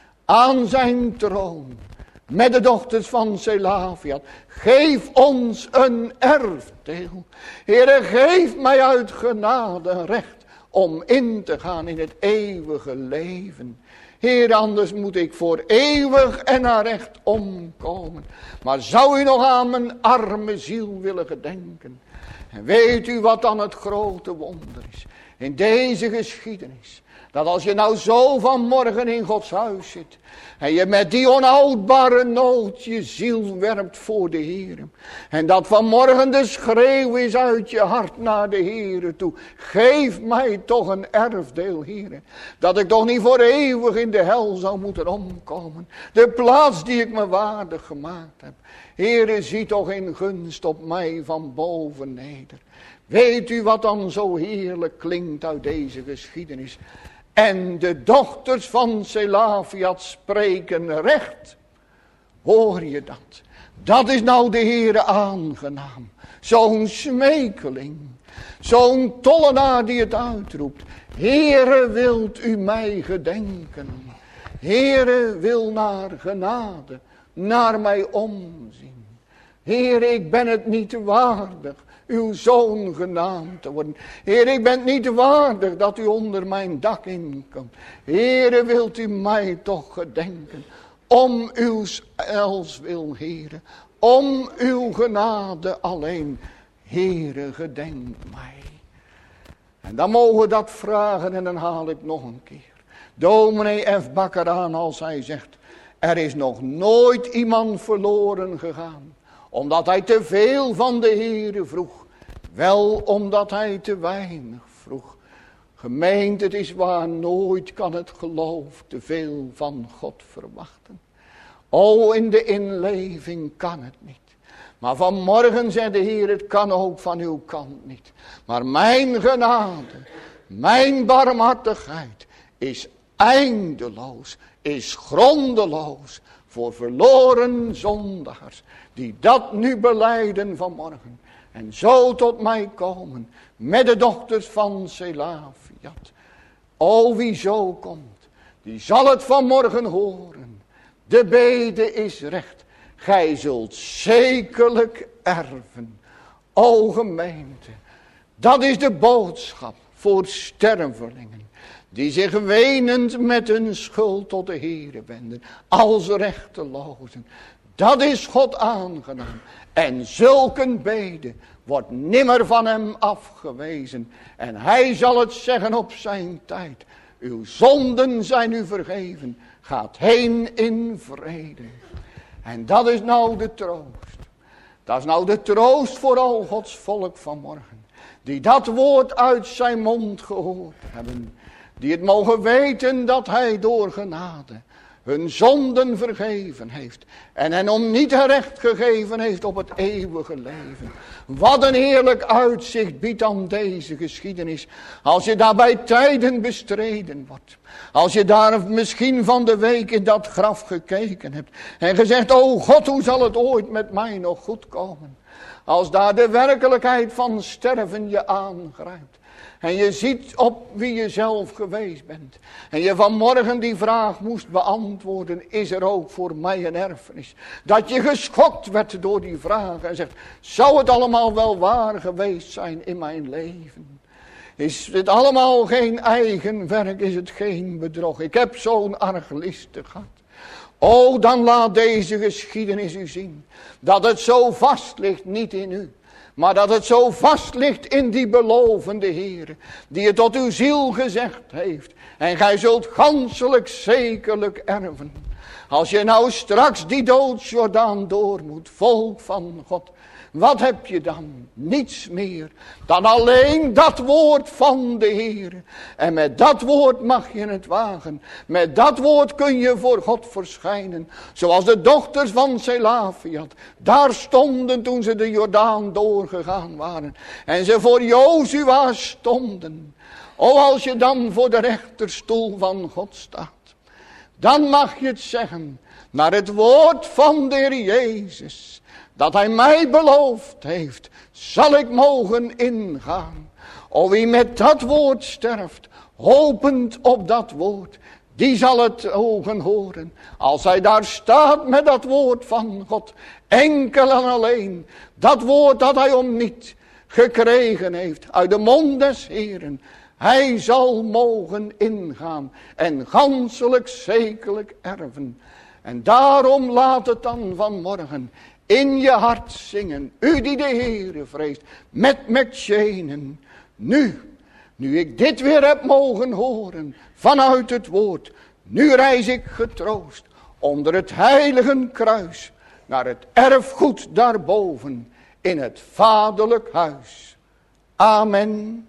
Aan zijn troon. Met de dochters van Zelafiat. Geef ons een erfdeel. Heere, geef mij uit genade recht. Om in te gaan in het eeuwige leven. Heer, anders moet ik voor eeuwig en naar recht omkomen. Maar zou u nog aan mijn arme ziel willen gedenken? En weet u wat dan het grote wonder is? In deze geschiedenis. Dat als je nou zo vanmorgen in Gods huis zit. En je met die onhoudbare nood je ziel werpt voor de Heer. En dat vanmorgen de schreeuw is uit je hart naar de Heer toe. Geef mij toch een erfdeel, Heer. Dat ik toch niet voor eeuwig in de hel zou moeten omkomen. De plaats die ik me waardig gemaakt heb. Heer, zie toch in gunst op mij van boven neder. Weet u wat dan zo heerlijk klinkt uit deze geschiedenis? En de dochters van Zelafiat spreken recht. Hoor je dat? Dat is nou de Heere aangenaam. Zo'n smekeling. Zo'n tollenaar die het uitroept. Heere, wilt u mij gedenken? Heere, wil naar genade, naar mij omzien. Heere, ik ben het niet waardig uw zoon genaamd te worden. Heer, ik ben niet waardig dat u onder mijn dak inkomt. Heer, wilt u mij toch gedenken. Om uw els wil, Heer. Om uw genade alleen. Heer, gedenk mij. En dan mogen we dat vragen en dan haal ik nog een keer. Dominee F. Bakker aan als hij zegt. Er is nog nooit iemand verloren gegaan. Omdat hij te veel van de Heere vroeg. Wel omdat hij te weinig vroeg. Gemeente, het is waar, nooit kan het geloof te veel van God verwachten. O, in de inleving kan het niet. Maar vanmorgen zei de Heer, het kan ook van uw kant niet. Maar mijn genade, mijn barmhartigheid is eindeloos, is grondeloos voor verloren zondaars. Die dat nu belijden vanmorgen. En zo tot mij komen met de dochters van Zelafiat. O, wie zo komt, die zal het vanmorgen horen. De bede is recht. Gij zult zekerlijk erven. O gemeente, dat is de boodschap voor stervelingen. Die zich wenend met hun schuld tot de Heere wenden. Als rechtelozen. Dat is God aangenaam. En zulke bede wordt nimmer van hem afgewezen. En hij zal het zeggen op zijn tijd. Uw zonden zijn u vergeven. Gaat heen in vrede. En dat is nou de troost. Dat is nou de troost voor al Gods volk vanmorgen. Die dat woord uit zijn mond gehoord hebben. Die het mogen weten dat hij door genade hun zonden vergeven heeft en hen om niet recht gegeven heeft op het eeuwige leven. Wat een heerlijk uitzicht biedt dan deze geschiedenis, als je daarbij tijden bestreden wordt. Als je daar misschien van de week in dat graf gekeken hebt en gezegd, o God, hoe zal het ooit met mij nog goed komen? Als daar de werkelijkheid van sterven je aangrijpt. En je ziet op wie je zelf geweest bent. En je vanmorgen die vraag moest beantwoorden. Is er ook voor mij een erfenis? Dat je geschokt werd door die vraag. En zegt, zou het allemaal wel waar geweest zijn in mijn leven? Is het allemaal geen eigen werk? Is het geen bedrog? Ik heb zo'n arglistig gehad. O, dan laat deze geschiedenis u zien. Dat het zo vast ligt, niet in u. Maar dat het zo vast ligt in die belovende Heer, die het tot uw ziel gezegd heeft. En gij zult ganselijk zekerlijk erven. Als je nou straks die doodsjordaan door moet, volk van God. Wat heb je dan? Niets meer dan alleen dat woord van de Heer. En met dat woord mag je het wagen. Met dat woord kun je voor God verschijnen. Zoals de dochters van Selafiat. Daar stonden toen ze de Jordaan doorgegaan waren. En ze voor Jozua stonden. O, als je dan voor de rechterstoel van God staat. Dan mag je het zeggen. Naar het woord van de Heer Jezus. Dat hij mij beloofd heeft, zal ik mogen ingaan. O, wie met dat woord sterft, hopend op dat woord, die zal het ogen horen. Als hij daar staat met dat woord van God, enkel en alleen. Dat woord dat hij om niet gekregen heeft uit de mond des Heeren. Hij zal mogen ingaan en ganselijk zekerlijk erven. En daarom laat het dan vanmorgen in je hart zingen, u die de Heere vreest, met McShane. Nu, nu ik dit weer heb mogen horen, vanuit het woord, nu reis ik getroost, onder het heilige kruis, naar het erfgoed daarboven, in het vaderlijk huis. Amen.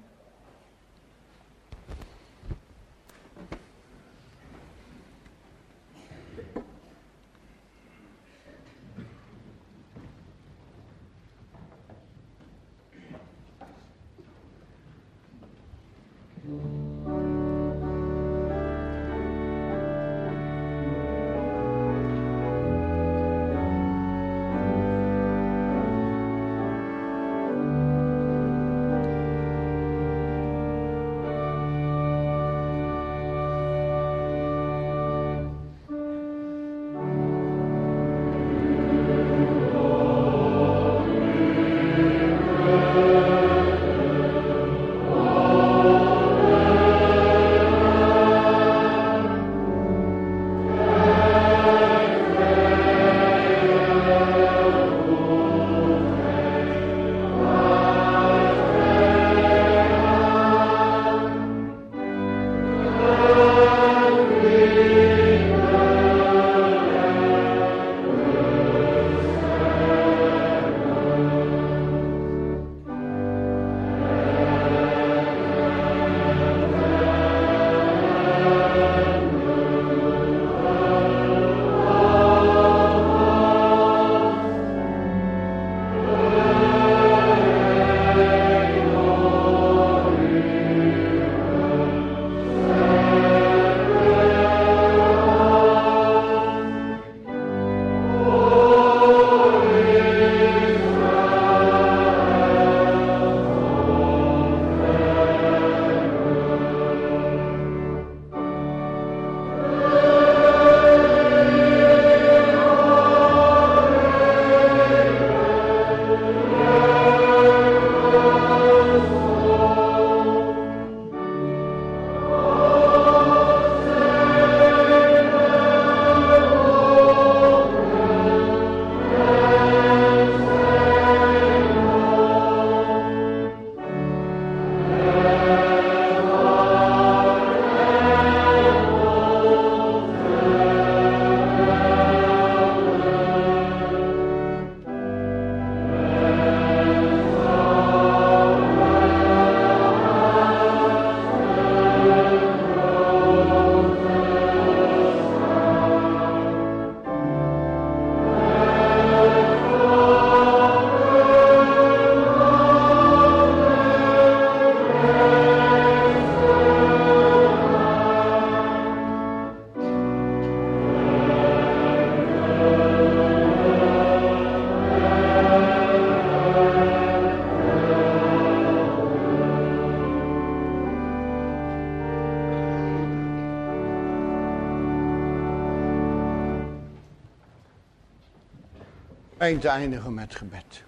Eind te eindigen met gebed.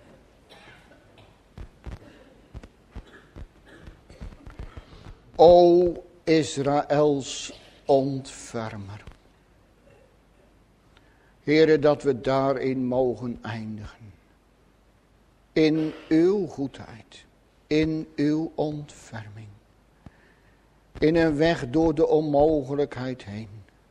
O Israëls ontfermer. Heere, dat we daarin mogen eindigen. In uw goedheid. In uw ontferming. In een weg door de onmogelijkheid heen.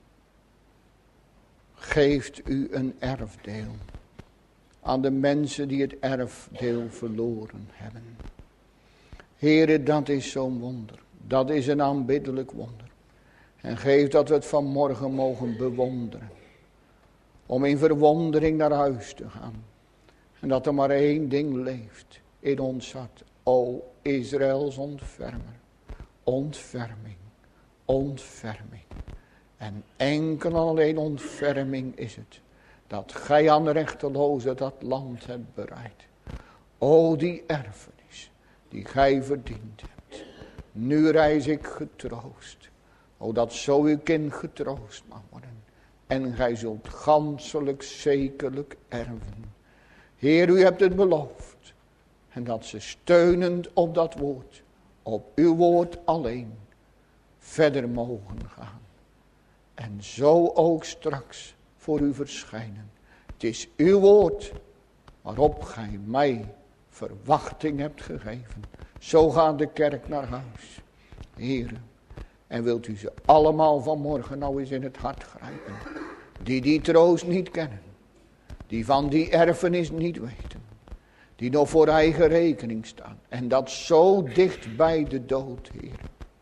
Geeft u een erfdeel. Aan de mensen die het erfdeel verloren hebben. Heere, dat is zo'n wonder. Dat is een aanbiddelijk wonder. En geef dat we het vanmorgen mogen bewonderen. Om in verwondering naar huis te gaan. En dat er maar één ding leeft in ons hart. O Israëls ontfermer. Ontferming. Ontferming. En enkel en alleen ontferming is het. Dat gij aan de rechtelozen dat land hebt bereid. O die erfenis die gij verdiend hebt. Nu reis ik getroost. O dat zo uw kind getroost mag worden. En gij zult ganselijk zekerlijk erven. Heer, u hebt het beloofd. En dat ze steunend op dat woord. Op uw woord alleen. Verder mogen gaan. En zo ook straks voor u verschijnen. Het is uw woord. Waarop gij mij verwachting hebt gegeven. Zo gaat de kerk naar huis. Heer. En wilt u ze allemaal vanmorgen nou eens in het hart grijpen. Die die troost niet kennen. Die van die erfenis niet weten. Die nog voor eigen rekening staan. En dat zo dicht bij de dood, Heer.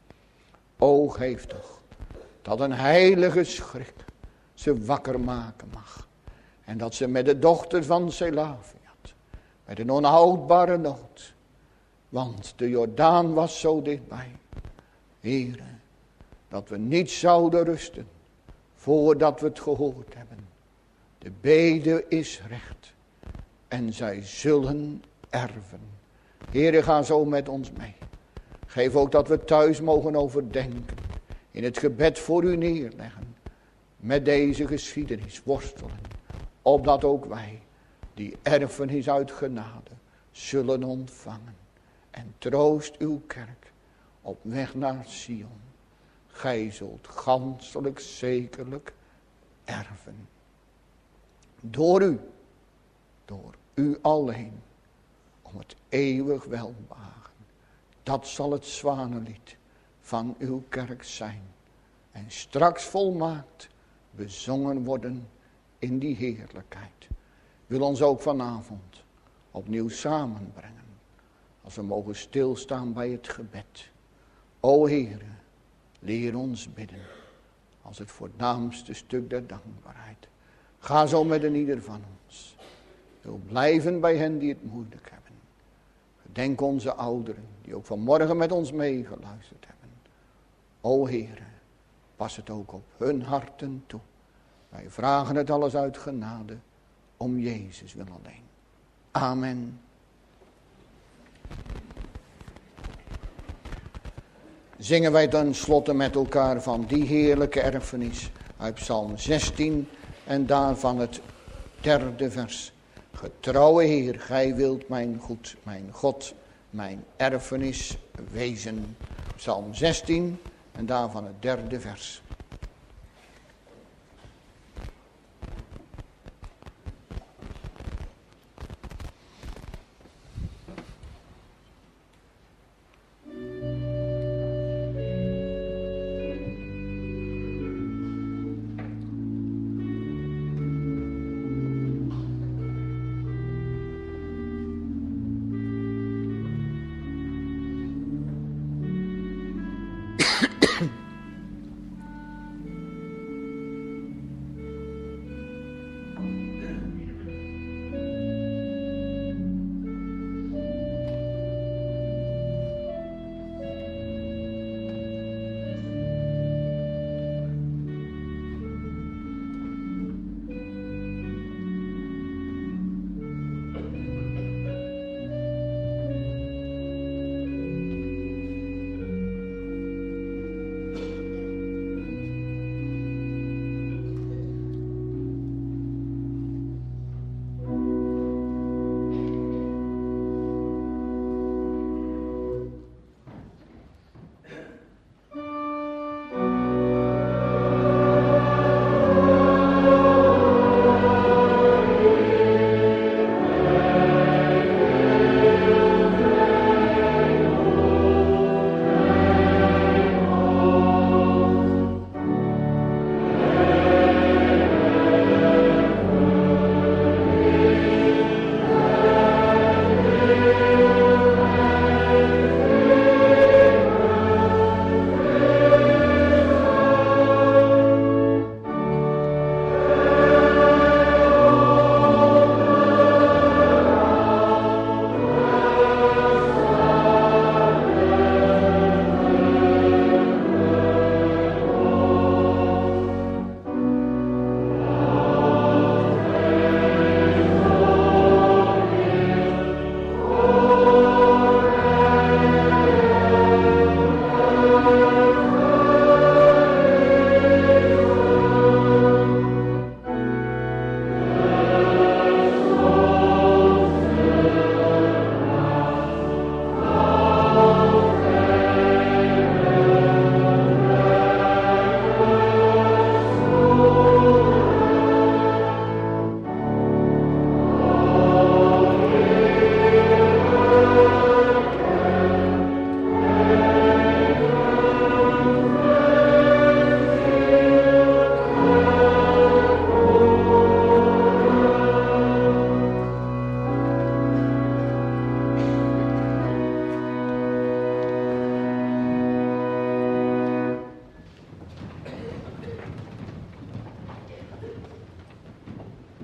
O geef toch. Dat een heilige schrik ze wakker maken mag. En dat ze met de dochter van Selafiat. Met een onhoudbare nood. Want de Jordaan was zo dichtbij. Heer. Dat we niet zouden rusten. Voordat we het gehoord hebben. De bede is recht. En zij zullen erven. Heere, ga zo met ons mee. Geef ook dat we thuis mogen overdenken. In het gebed voor u neerleggen. Met deze geschiedenis worstelen. Opdat ook wij die erfenis uit genade zullen ontvangen. En troost uw kerk op weg naar Sion. Gij zult ganselijk zekerlijk erven. Door u, door u alleen, om het eeuwig welbehagen. Dat zal het zwanenlied van uw kerk zijn. En straks volmaakt bezongen worden in die heerlijkheid. Wil ons ook vanavond opnieuw samenbrengen. Als we mogen stilstaan bij het gebed. O Heere, leer ons bidden. Als het voornaamste stuk der dankbaarheid. Ga zo met een ieder van ons. Wil blijven bij hen die het moeilijk hebben. Gedenk onze ouderen die ook vanmorgen met ons meegeluisterd hebben. O Heere, pas het ook op hun harten toe. Wij vragen het alles uit genade om Jezus wil alleen. Amen. Zingen wij ten slotte met elkaar van die heerlijke erfenis uit Psalm zestien en daarvan het derde vers. Getrouwe Heer, gij wilt mijn goed, mijn God, mijn erfenis wezen. Psalm zestien en daarvan het derde vers.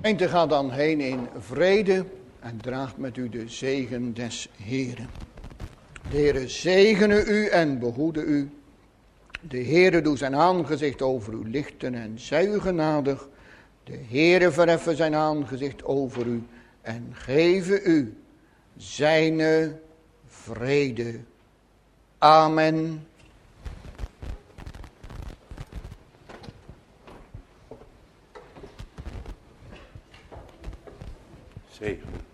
En te gaat dan heen in vrede en draagt met u de zegen des Heeren. De Heere zegene u en behoede u. De Heere doe zijn aangezicht over u lichten en zij u genadig. De Heere verheffen zijn aangezicht over u en geven u zijne vrede. Amen. Zegen.